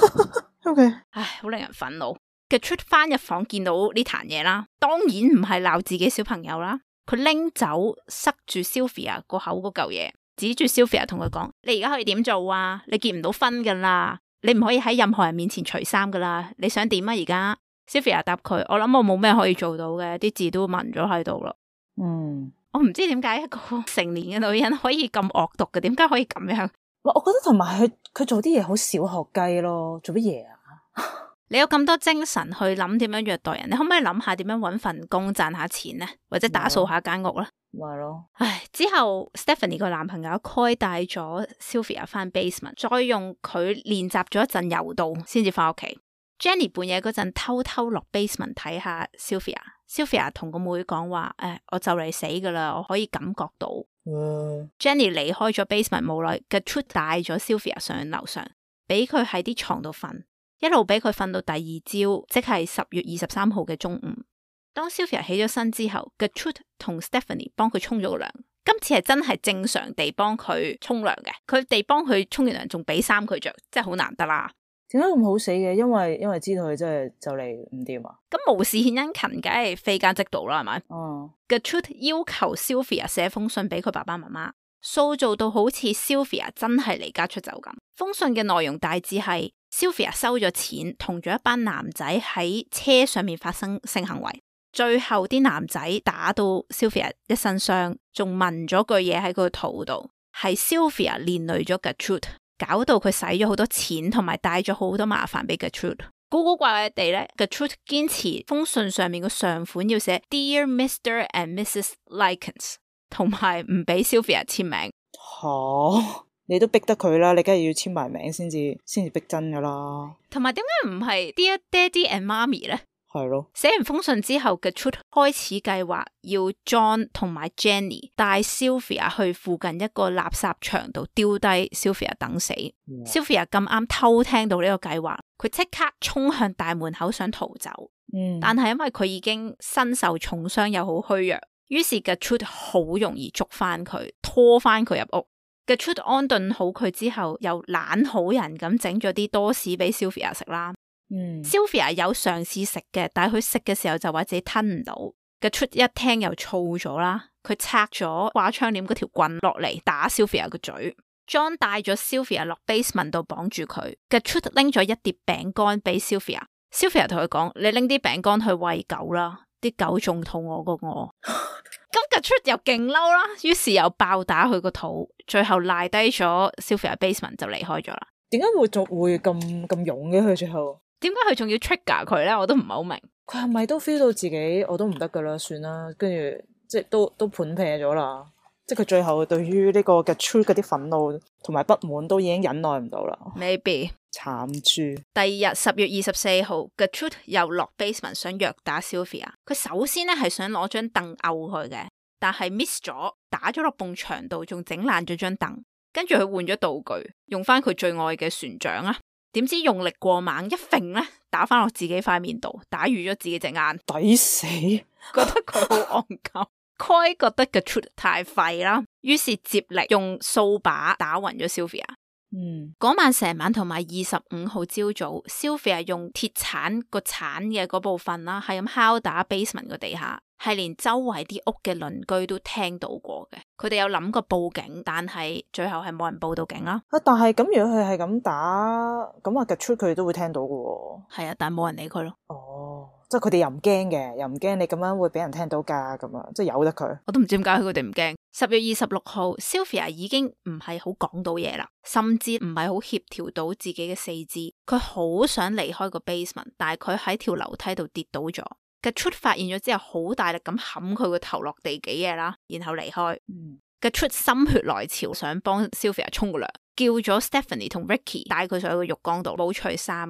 B: OK，
A: 唉，好令人憤怒。Gertrude 翻入房見到呢壇嘢啦，當然唔係鬧自己小朋友啦，佢拎走塞住 Sylvia 個口嗰嚿嘢，指住 Sylvia 同佢講：你而家可以點做啊？你結唔到婚噶啦，你唔可以喺任何人面前除衫噶啦，你想點啊？而家 Sylvia 答佢：我諗我冇咩可以做到嘅，啲字都紋咗喺度啦。我唔知點解一個成年嘅女人可以咁惡毒嘅，點解可以咁樣？
B: 我覺得同埋佢做啲嘢好小學雞咯，做乜嘢啊？
A: 你有咁多精神去諗點樣虐待人，你可唔可以諗下點樣搵份工賺下錢呢？或者打掃下間屋呢？
B: 咪咯。
A: 唉，之後 Stephanie 個男朋友 Coy 帶咗 Sylvia 翻 basement， 再用佢練習咗一陣柔道先至翻屋企。Jenny 半夜嗰陣偷偷落 basement 睇下 Sylvia 同個妹講話：我就嚟死噶啦，我可以感覺到。Jenny 離開咗 basement 冇耐，Gertrude 帶咗 Sylvia 上樓上，俾佢喺啲床度瞓，一路俾佢瞓到第二朝，即係10月23號嘅中午。當 Sylvia 起咗身之後 ，Gertrude 同 Stephanie 幫佢沖咗個涼，今次係真係正常地幫佢沖涼嘅，佢哋幫佢沖完涼仲俾衫佢着，真係好難得啦。
B: 點解咁好死嘅？因為知道佢真係就嚟唔掂啊！
A: 咁無事獻殷勤，梗係非奸即盜啦，係咪？Gertrude 要求 Sylvia 寫封信俾佢爸爸媽媽，塑造到好似 Sylvia 真係離家出走咁。封信嘅內容大致係 Sylvia 收咗錢，同咗一班男仔喺車上面發生性行為，最後啲男仔打到 Sylvia 一身傷，仲紋咗句嘢喺佢肚度，係 Sylvia 連累咗 Gertrude，搞到佢使咗好多錢，同埋帶咗好多麻煩俾 Gertrude。古怪怪地咧 ，Gertrude 堅持封信上面個上款要寫 Dear Mr. and Mrs. Likens， 同埋唔俾 Sylvia 簽名。
B: 你都逼得佢啦，你梗係要簽埋名先至逼真噶啦。
A: 同埋點解唔係 Dear Daddy and Mommy 咧？
B: 係咯，
A: 寫完封信之後 Gertrude 開始計劃要 John 同埋 Jenny 帶 Sylvia 去附近一個垃圾場度丟低 Sylvia 等死。Sylvia 咁啱偷聽到呢個計劃，佢即刻衝向大門口想逃走。但係因為佢已經身受重傷又好虛弱，於是 Gertrude 好容易捉翻佢，拖翻佢入屋。Gertrude 安頓好佢之後，又懶好人咁整咗啲多士俾 Sylvia 食啦。Sylvia 有嘗試食嘅，但係佢食嘅時候就話自己吞唔到。Gertrude 一聽又燥咗啦，佢拆咗掛窗簾嗰條棍落嚟打 Sylvia 個嘴。John 帶咗 Sylvia 落 basement 度綁住佢。Gertrude 拎咗一碟餅乾俾 Sylvia 同佢講：你拎啲餅乾去餵狗啦，啲狗仲肚餓過我。咁 Gertrude 又勁嬲啦，於是又爆打佢個肚，最後賴低咗 Sylvia basement 就離開咗啦。
B: 點解會咁勇嘅佢最後？
A: 點解佢仲要 trigger 佢咧？我都唔係好明。佢
B: 係咪都 feel 到自己我都唔得噶啦，算啦，跟住即係都盤撇咗啦。即係佢最後對於呢個 Gertrude 嗰啲憤怒同埋不滿都已經忍耐唔到啦。
A: Maybe
B: 慘豬。
A: 第二日10月24號 Gertrude 又落 basement 想虐打 Sylvia。佢首先咧係想攞張凳毆佢嘅，但係 miss 咗，打咗落埲牆度，仲整爛咗張凳。跟住佢換咗道具，用翻佢最愛嘅船長啊。點知用力過猛，一揈咧打翻落自己塊面度，打瘀咗自己隻眼，
B: 抵死！覺
A: 得佢好戇鳩。Coy 覺得 Gertrude 太廢啦，於是接力用掃把打暈咗 Sylvia。嗰晚成晚同埋25號朝早 ，Sylvia 用鐵鏟個鏟嘅嗰部分啦，係咁敲打 basement 個地下，係連周圍啲屋嘅鄰居都聽到過嘅。佢哋有諗過報警，但係最後係冇人報到警啦。
B: 但係咁如果佢係咁打，咁Gertrude佢都會聽到嘅喎。
A: 係啊，但係冇人理佢咯。
B: 即係佢哋又唔驚嘅，又唔驚你咁樣會俾人聽到㗎，咁樣即係由得佢。
A: 我都唔知點解佢哋唔驚。10月26號 ，Sylvia 已經唔係好講到嘢啦，甚至唔係好協調到自己嘅四肢。佢好想離開個 basement， 但係佢喺條樓梯度跌倒咗。Gertrude 發現咗之後，好大力咁冚佢個頭落地幾嘢啦，然後離開。Gertrude 心血來潮，想幫 Sylvia 沖個涼，叫咗 Stephanie 同 Ricky 帶佢上去個浴缸度，冇除衫嘅，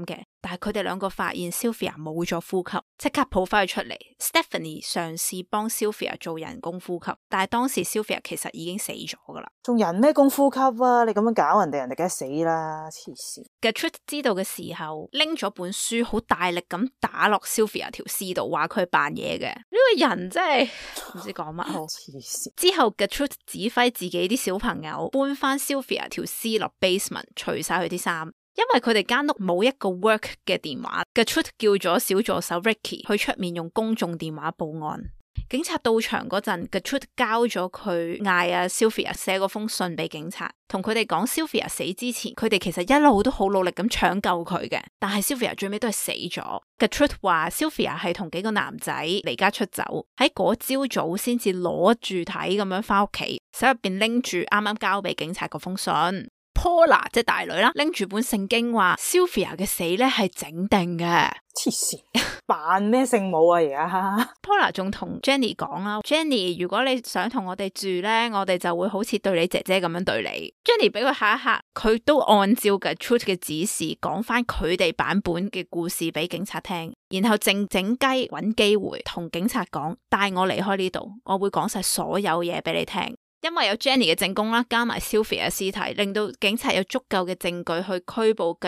A: 但係佢哋兩個發現 Sylvia 冇咗呼吸，即刻抱翻佢出嚟。Stephanie 嘗試幫 Sylvia 做人工呼吸，但係當時 Sylvia 其實已經死咗噶啦。
B: 仲人咩工呼吸啊？你咁樣搞人哋，人哋梗係死啦！黐線。
A: Gertrude 知道嘅時候，拎咗本書，好大力咁打落 Sylvia 條屍度，話佢扮嘢嘅。呢個人真係唔知講乜好。
B: 黐線。
A: 之後 Gertrude 指揮自己啲小朋友搬翻 Sylvia 條屍落 basement， 除晒佢啲衫。因為佢哋間屋冇一個 work 嘅電話 ，Gertrude 叫咗小助手 Ricky 去出面用公眾電話報案。警察到場嗰陣 ，Gertrude 交咗佢嗌阿 Sylvia 寫嗰封信俾警察，同佢哋講 Sylvia 死之前，佢哋其實一路都好努力咁搶救佢嘅，但係 Sylvia 最尾都係死咗。Gertrude 話 Sylvia 係同幾個男仔離家出走，喺嗰朝早先至攞住睇咁樣翻屋企，手入邊拎住啱啱交俾警察嗰封信。Paula 即係大女啦，拎住本聖經話 Sylvia 嘅死咧係整定嘅。
B: 黐線，扮咩聖母啊而家
A: ？Paula 仲同 Jenny 講啦 ，Jenny 如果你想同我哋住咧，我哋就會好似對你姐姐咁樣對你。Jenny 俾佢嚇一嚇，佢都按照嘅 Gertrude 嘅指示講翻佢哋版本嘅故事俾警察聽，然後靜靜雞揾機會同警察講，帶我離開呢度，我會講晒所有嘢俾你聽。因為有 Jenny 嘅證供啦，加埋 Sylvia 嘅屍體，令到警察有足夠嘅證據去拘捕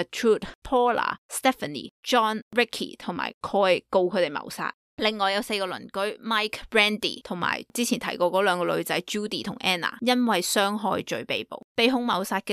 A: Gertrude、Paula、Stephanie、John、Ricky 同埋 Coy 告佢哋謀殺。另外有4個鄰居 Mike、Brandy 同埋之前提過嗰2個女仔 Judy 同 Anna 因為傷害罪被捕。被控謀殺嘅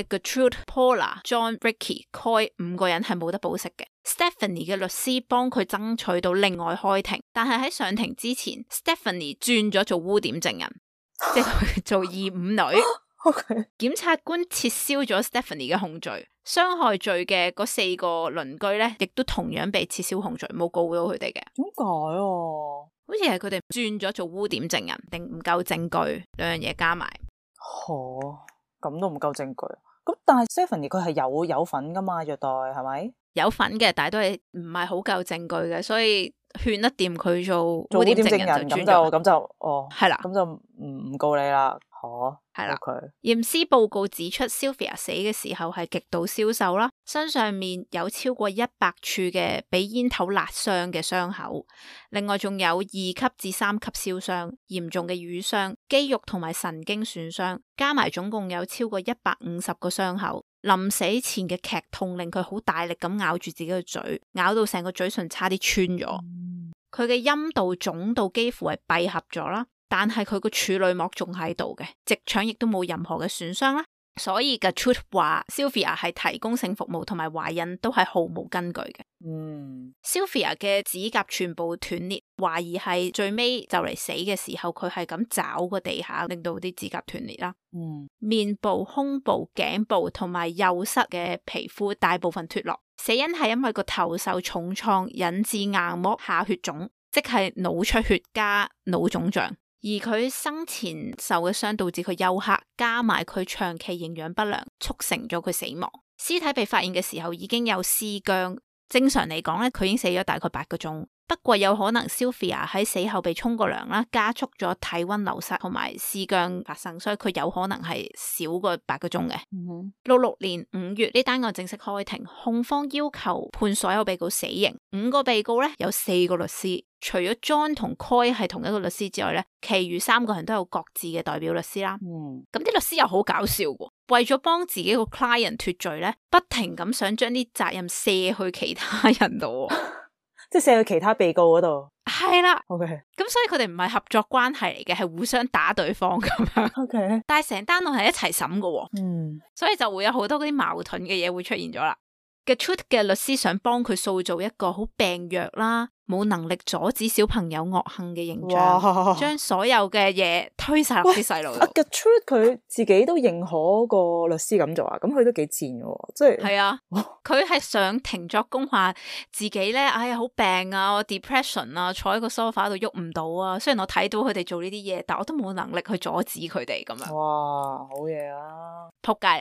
A: Gertrude、Paula、John、Ricky、Coy 5個人係冇得保釋嘅。Stephanie 嘅律師幫佢爭取到另外開庭，但係喺上庭之前 Stephanie 轉咗做污點證人。即係佢做義五女。
B: Okay.
A: 檢察官撤銷咗 Stephanie 嘅控罪，傷害罪嘅嗰4個鄰居咧，亦都同樣被撤銷控罪，冇告到佢哋嘅。
B: 點解啊？
A: 好似係佢哋轉咗做污點證人，定唔夠證據，兩樣嘢加埋。
B: 咁都唔夠證據。咁但係 Stephanie 佢係有份噶嘛？虐待係咪？
A: 有份嘅，但係都係唔係好夠證據嘅，所以勸得掂佢做
B: 污點證人咁就
A: 係啦，
B: 咁就唔告你啦。
A: 係啦。
B: Okay.
A: 驗屍報告指出 Sylvia 死嘅時候係極度消瘦啦，身上面有超過100處嘅俾煙頭辣傷嘅傷口，另外仲有2級至3級燒傷、嚴重嘅瘀傷、肌肉同埋神經損傷，加埋總共有超過150個傷口。臨死前嘅劇痛令佢好大力咁咬住自己嘅嘴，咬到成個嘴唇差啲穿咗。佢嘅陰道腫到幾乎係閉合咗啦。但係佢個處女膜仲喺度嘅，直腸亦都冇任何嘅損傷啦，所以 Gertrude 話 Sylvia 係提供性服務同埋懷孕都係毫無根據嘅。Sylvia 嘅指甲全部斷裂，懷疑係最尾就嚟死嘅時候，佢係咁找個地下，令到啲指甲斷裂啦。面部、胸部、頸部同埋右膝嘅皮膚大部分脫落，死因係因為個頭受重創引致硬膜下血腫，即係腦出血加腦腫脹。而佢生前受嘅傷導致佢休克，加埋佢長期營養不良，促成咗佢死亡。屍體被發現嘅時候已經有屍僵，正常嚟講咧，佢已經死咗大概8個鐘。不過有可能 Sylvia 喺死後被沖過涼啦，加速咗體溫流失同埋屍僵發生，所以佢有可能係少過8個鐘嘅。66年5月呢單案正式開庭，控方要求判所有被告死刑。5個被告咧有4個律師，除咗 John 同 Coy 係同一個律師之外咧，其餘3個人都有各自嘅代表律師啦。咁啲律師又好搞笑喎，為咗幫自己個 client 脫罪咧，不停咁想將啲責任卸去其他人度。
B: 即係寫去其他被告嗰度，
A: 係啦。
B: OK，
A: 咁所以佢哋唔係合作關係嚟嘅，係互相打對方咁樣。
B: OK，
A: 但係成單案係一齊審嘅，所以就會有好多嗰啲矛盾嘅嘢會出現咗啦。Gertrude 嘅律師想幫佢塑造一個好病弱啦，冇能力阻止小朋友惡行嘅形象，將所有嘅嘢推晒落啲細路度。
B: Gertrude 佢自己都認可個律師咁做啊，咁佢都幾賤嘅，即係
A: 係啊，佢係上庭作供話自己咧，哎呀好病啊，我 depression 啊，坐喺個 sofa 度喐唔到啊。雖然我睇到佢哋做呢啲嘢，但我都冇能力去阻止佢哋咁樣。
B: 哇，好嘢啊！
A: 仆街嚟嘅。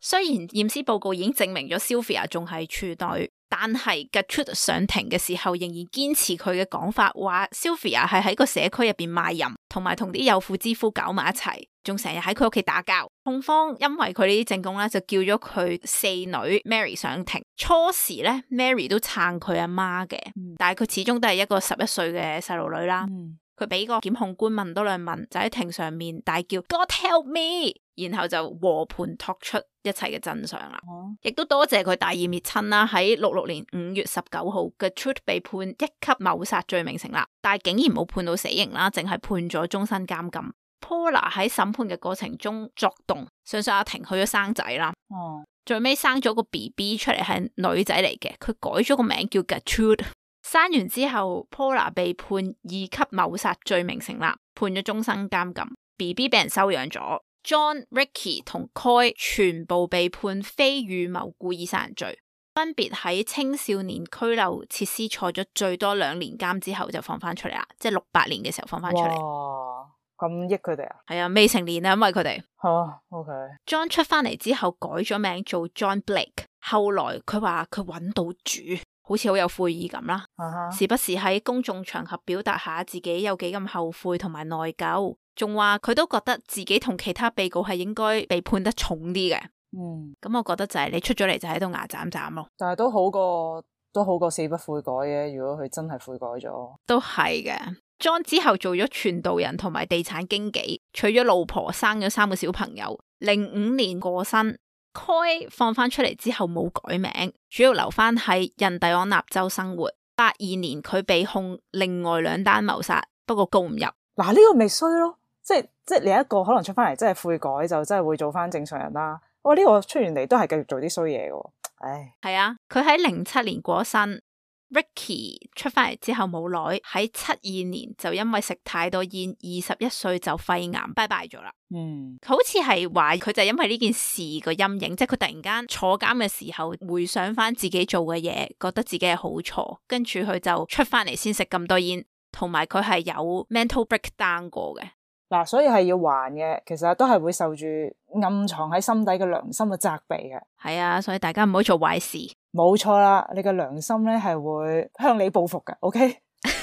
A: 雖然驗屍報告已經證明咗 Sylvia 仲係處女，但係 Gertrude 上庭嘅時候仍然堅持佢嘅講法，話 Sylvia 係喺個社區入邊賣淫，同埋同啲有婦之夫搞埋一齊，仲成日喺佢屋企打交。控方因為佢呢啲證供咧，就叫咗佢四女 Mary 上庭。初時咧 Mary 都撐佢阿媽嘅，但係佢始終都係一個11歲嘅細路女啦。佢俾個檢控官問多兩問，就喺庭上面大叫 God help me， 然後就和盤托出一切嘅真相啦。亦都多謝佢大義滅親啦。喺66年5月19號，Gertrude 被判1級謀殺罪名成立，但係竟然冇判到死刑啦，淨係判咗終身監禁。Paula 喺審判嘅過程中作動，上訴阿庭去咗生仔啦。最尾生咗個 BB 出嚟係女仔嚟嘅，佢改咗個名叫 Gertrude。生完之後 Paula 被判2級謀殺罪名成立，判咗終身監禁。BB 俾人收養咗。John、Ricky 同 Coy 全部被判非預謀故意殺人罪，分別喺青少年拘留設施坐咗最多2年監之後就放翻出嚟啦，即係68年嘅時候放翻出嚟。
B: 哇，咁益佢哋啊？
A: 係啊，未成年啊，因為佢哋。
B: OK。
A: John 出翻嚟之後改咗名做 John Blake， 後來佢話佢揾到主，好似好有悔意咁啦。時不時喺公眾場合表達下自己有幾咁後悔同埋內疚，仲話佢都覺得自己同其他被告係應該被判得重啲嘅。咁我覺得就係你出咗嚟就喺度牙斬斬咯。
B: 但係都好過死不悔改嘅，如果佢真係悔改咗。都
A: 係嘅。John 之後做咗傳道人同埋地產經紀，娶咗老婆，生咗3個小朋友。05年過身。Coy 放翻出嚟之後冇改名，主要留翻喺印第安納州生活。82年佢被控另外2單謀殺，不過告唔入。
B: 嗱，呢個咪衰咯，即係你一個可能出翻嚟真係悔改，就真係會做翻正常人啦。呢個出完嚟都係繼續做啲衰嘢嘅。唉，係
A: 啊，佢喺07年過身。Ricky 出翻嚟之後冇耐，喺72年就因為食太多煙，21歲就肺癌拜拜咗啦。好似係話佢就因為呢件事個陰影，即係佢突然間坐監嘅時候回想翻自己做嘅嘢，覺得自己係好錯，跟住佢就出翻嚟先食咁多煙，同埋佢係有 mental breakdown 過嘅。
B: 嗱，所以係要還嘅，其實都係會受住暗藏喺心底嘅良心嘅責備嘅。
A: 係啊，所以大家唔好做壞事。
B: 冇錯啦，你嘅良心咧係會向你報復嘅。OK，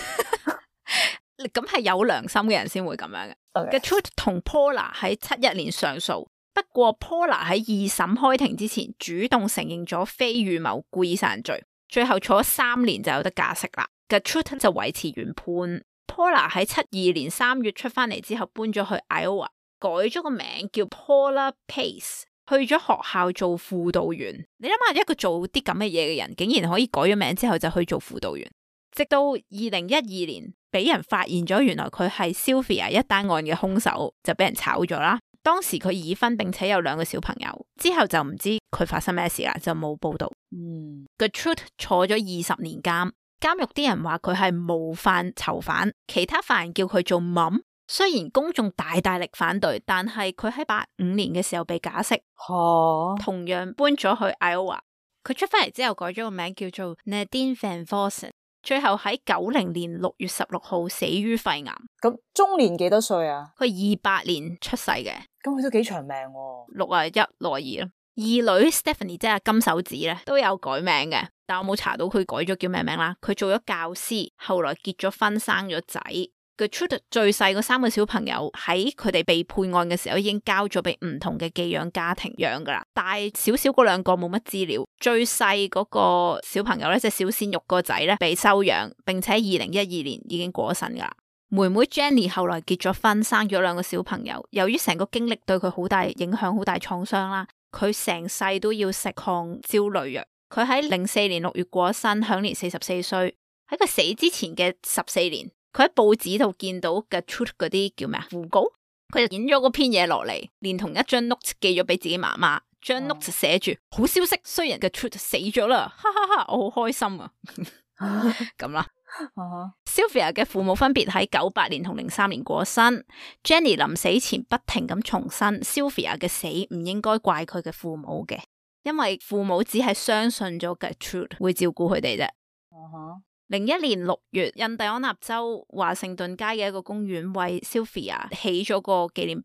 A: 咁係有良心嘅人先會咁樣嘅。Gertrude 同 Paula 喺71年上訴，不過 Paula 喺2審開庭之前主動承認咗非預謀故意殺人罪，最後坐咗3年就有得假釋啦。Gertrude 就維持原判。Paula 喺72年3月出翻嚟之後搬咗去 Iowa， 改咗個名叫 Paula Pace， 去咗學校做輔導員。你諗下，一個做啲咁嘅嘢嘅人竟然可以改咗名之後就去做輔導員，直到2012年俾人發現咗原來佢係 Sylvia 一單案嘅兇手，就俾人炒咗啦。當時佢已婚並且有2個小朋友，之後就唔知佢發生咩事啦，就冇報道。Gertrude 坐咗20年監。監獄啲人話佢係模範囚犯，其他犯人叫佢做 Mom。雖然公眾大力反對，但係佢喺85年嘅時候被假釋，同樣搬咗去 Iowa。佢出翻嚟之後改咗個名叫做 Nadine Van Vossen， 最後喺90年6月16號死於肺癌。
B: 咁終年幾多歲啊？
A: 佢28年出世嘅，
B: 咁佢都幾長命喎。
A: 61、62啦。二女 Stephanie 即係金手指咧，都有改名嘅，但我冇查到佢改咗叫咩名啦。佢做咗教師，後來結咗婚，生咗仔。Gertrude 最細嗰3個小朋友喺佢哋被判案嘅時候已經交咗俾唔同嘅寄養家庭養噶啦，大少少嗰2個冇乜資料。最細嗰個小朋友咧，即係小鮮肉個仔咧，被收養，並且2012年已經過身噶啦。妹妹 Jenny 後來結咗婚，生咗2個小朋友。由於成個經歷對佢好大影響，好大創傷啦。佢成世都要食抗焦慮藥。佢喺04年6月過身，享年44歲。喺佢死之前嘅14年，佢喺報紙度見到 Gertrude 嗰啲叫咩啊訃告，佢就影咗嗰篇嘢落嚟，連同一張 note 寄咗俾自己媽媽。張 note 寫住好消息，雖然 Gertrude 死咗啦，哈哈哈，我好開心啊，咁啦。Sylvia 嘅父母分別喺98年同03年過身。Jenny 臨死前不停咁重申 Sylvia 嘅死唔應該怪佢嘅父母嘅，因為父母只係相信咗 Gertrude 會照顧佢哋啫。01年6月，印第安納州華盛頓街嘅一個公園為 Sylvia 起咗個紀念碑，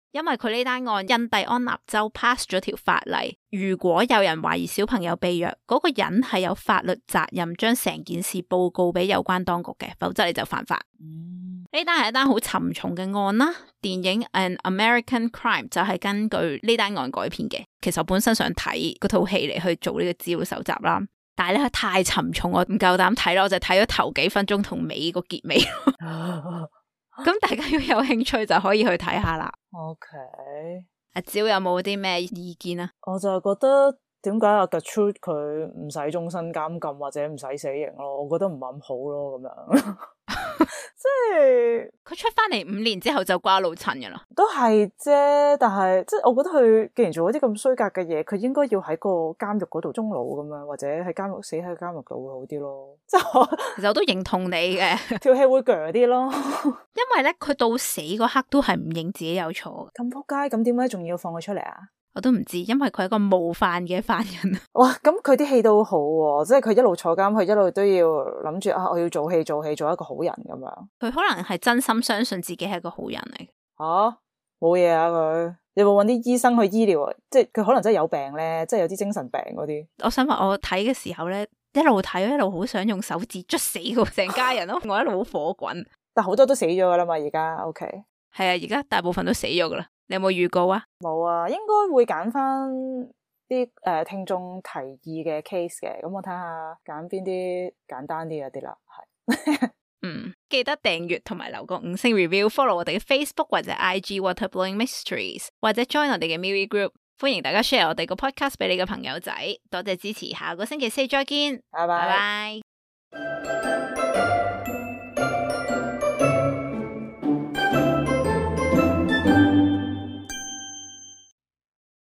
A: 因為佢呢單案，印第安納州 pass 咗條法例，如果有人懷疑小朋友被虐，嗰個人係有法律責任將成件事報告俾有關當局嘅，否則你就犯法。呢單係一單好沉重嘅案啦，電影 An American Crime 就係根據呢單案改編嘅。其實我本身想睇嗰套戲嚟去做呢個資料搜集啦，但係咧太沉重，我唔夠膽睇咯，我就睇咗頭幾分鐘同尾個結尾。咁大家要有興趣就可以去睇下啦。
B: OK，
A: 阿蕉有冇啲咩意見啊？
B: 我就係覺得點解阿 Gertrude 佢唔使終身監禁或者唔使死刑咯？我覺得唔係咁好咯，咁樣即係
A: 佢出翻嚟5年之後就瓜老襯噶啦，
B: 都係啫。但係即係我覺得佢既然做咗啲咁衰格嘅嘢，佢應該要喺個監獄嗰度終老咁樣，或者喺監獄死喺監獄度會好啲咯。即係
A: 其實我都認同你嘅，
B: 條氣會鋸啲咯。
A: 因為咧佢到死嗰刻都係唔認自己有錯。
B: 咁仆街，咁點解仲要放佢出嚟啊？
A: 我都唔知，因為佢係一個冒犯嘅犯人。
B: 哇，咁佢啲戲都好喎，即係佢一路坐監，佢一路都要諗住啊，我要做戲，做一個好人咁樣。
A: 佢可能係真心相信自己係一個好人嚟。
B: 吓，冇嘢啊佢。你有冇搵啲醫生去醫療啊？即係佢可能真係有病咧，即係有啲精神病嗰啲。
A: 我想話我睇嘅時候咧，一路睇一路好想用手指捽死佢成家人咯，我一路好火滾。
B: 但好多都死咗噶啦嘛，而家 OK。
A: 係啊，而家大部分都死咗噶啦。你有冇預告啊？
B: 冇啊，應該會揀翻啲聽眾提議嘅 case 嘅，咁我睇下揀邊啲簡單啲嗰啲啦，係。
A: 記得訂閱同埋留個5星 review，follow 我哋嘅 Facebook 或者 IG Waterblowing Mysteries， 或者 join 我哋嘅 MeWe Group， 歡迎大家 share 我哋個 podcast 俾你嘅朋友仔，多謝支持，下個星期4再見，
B: 拜拜。
A: 拜拜。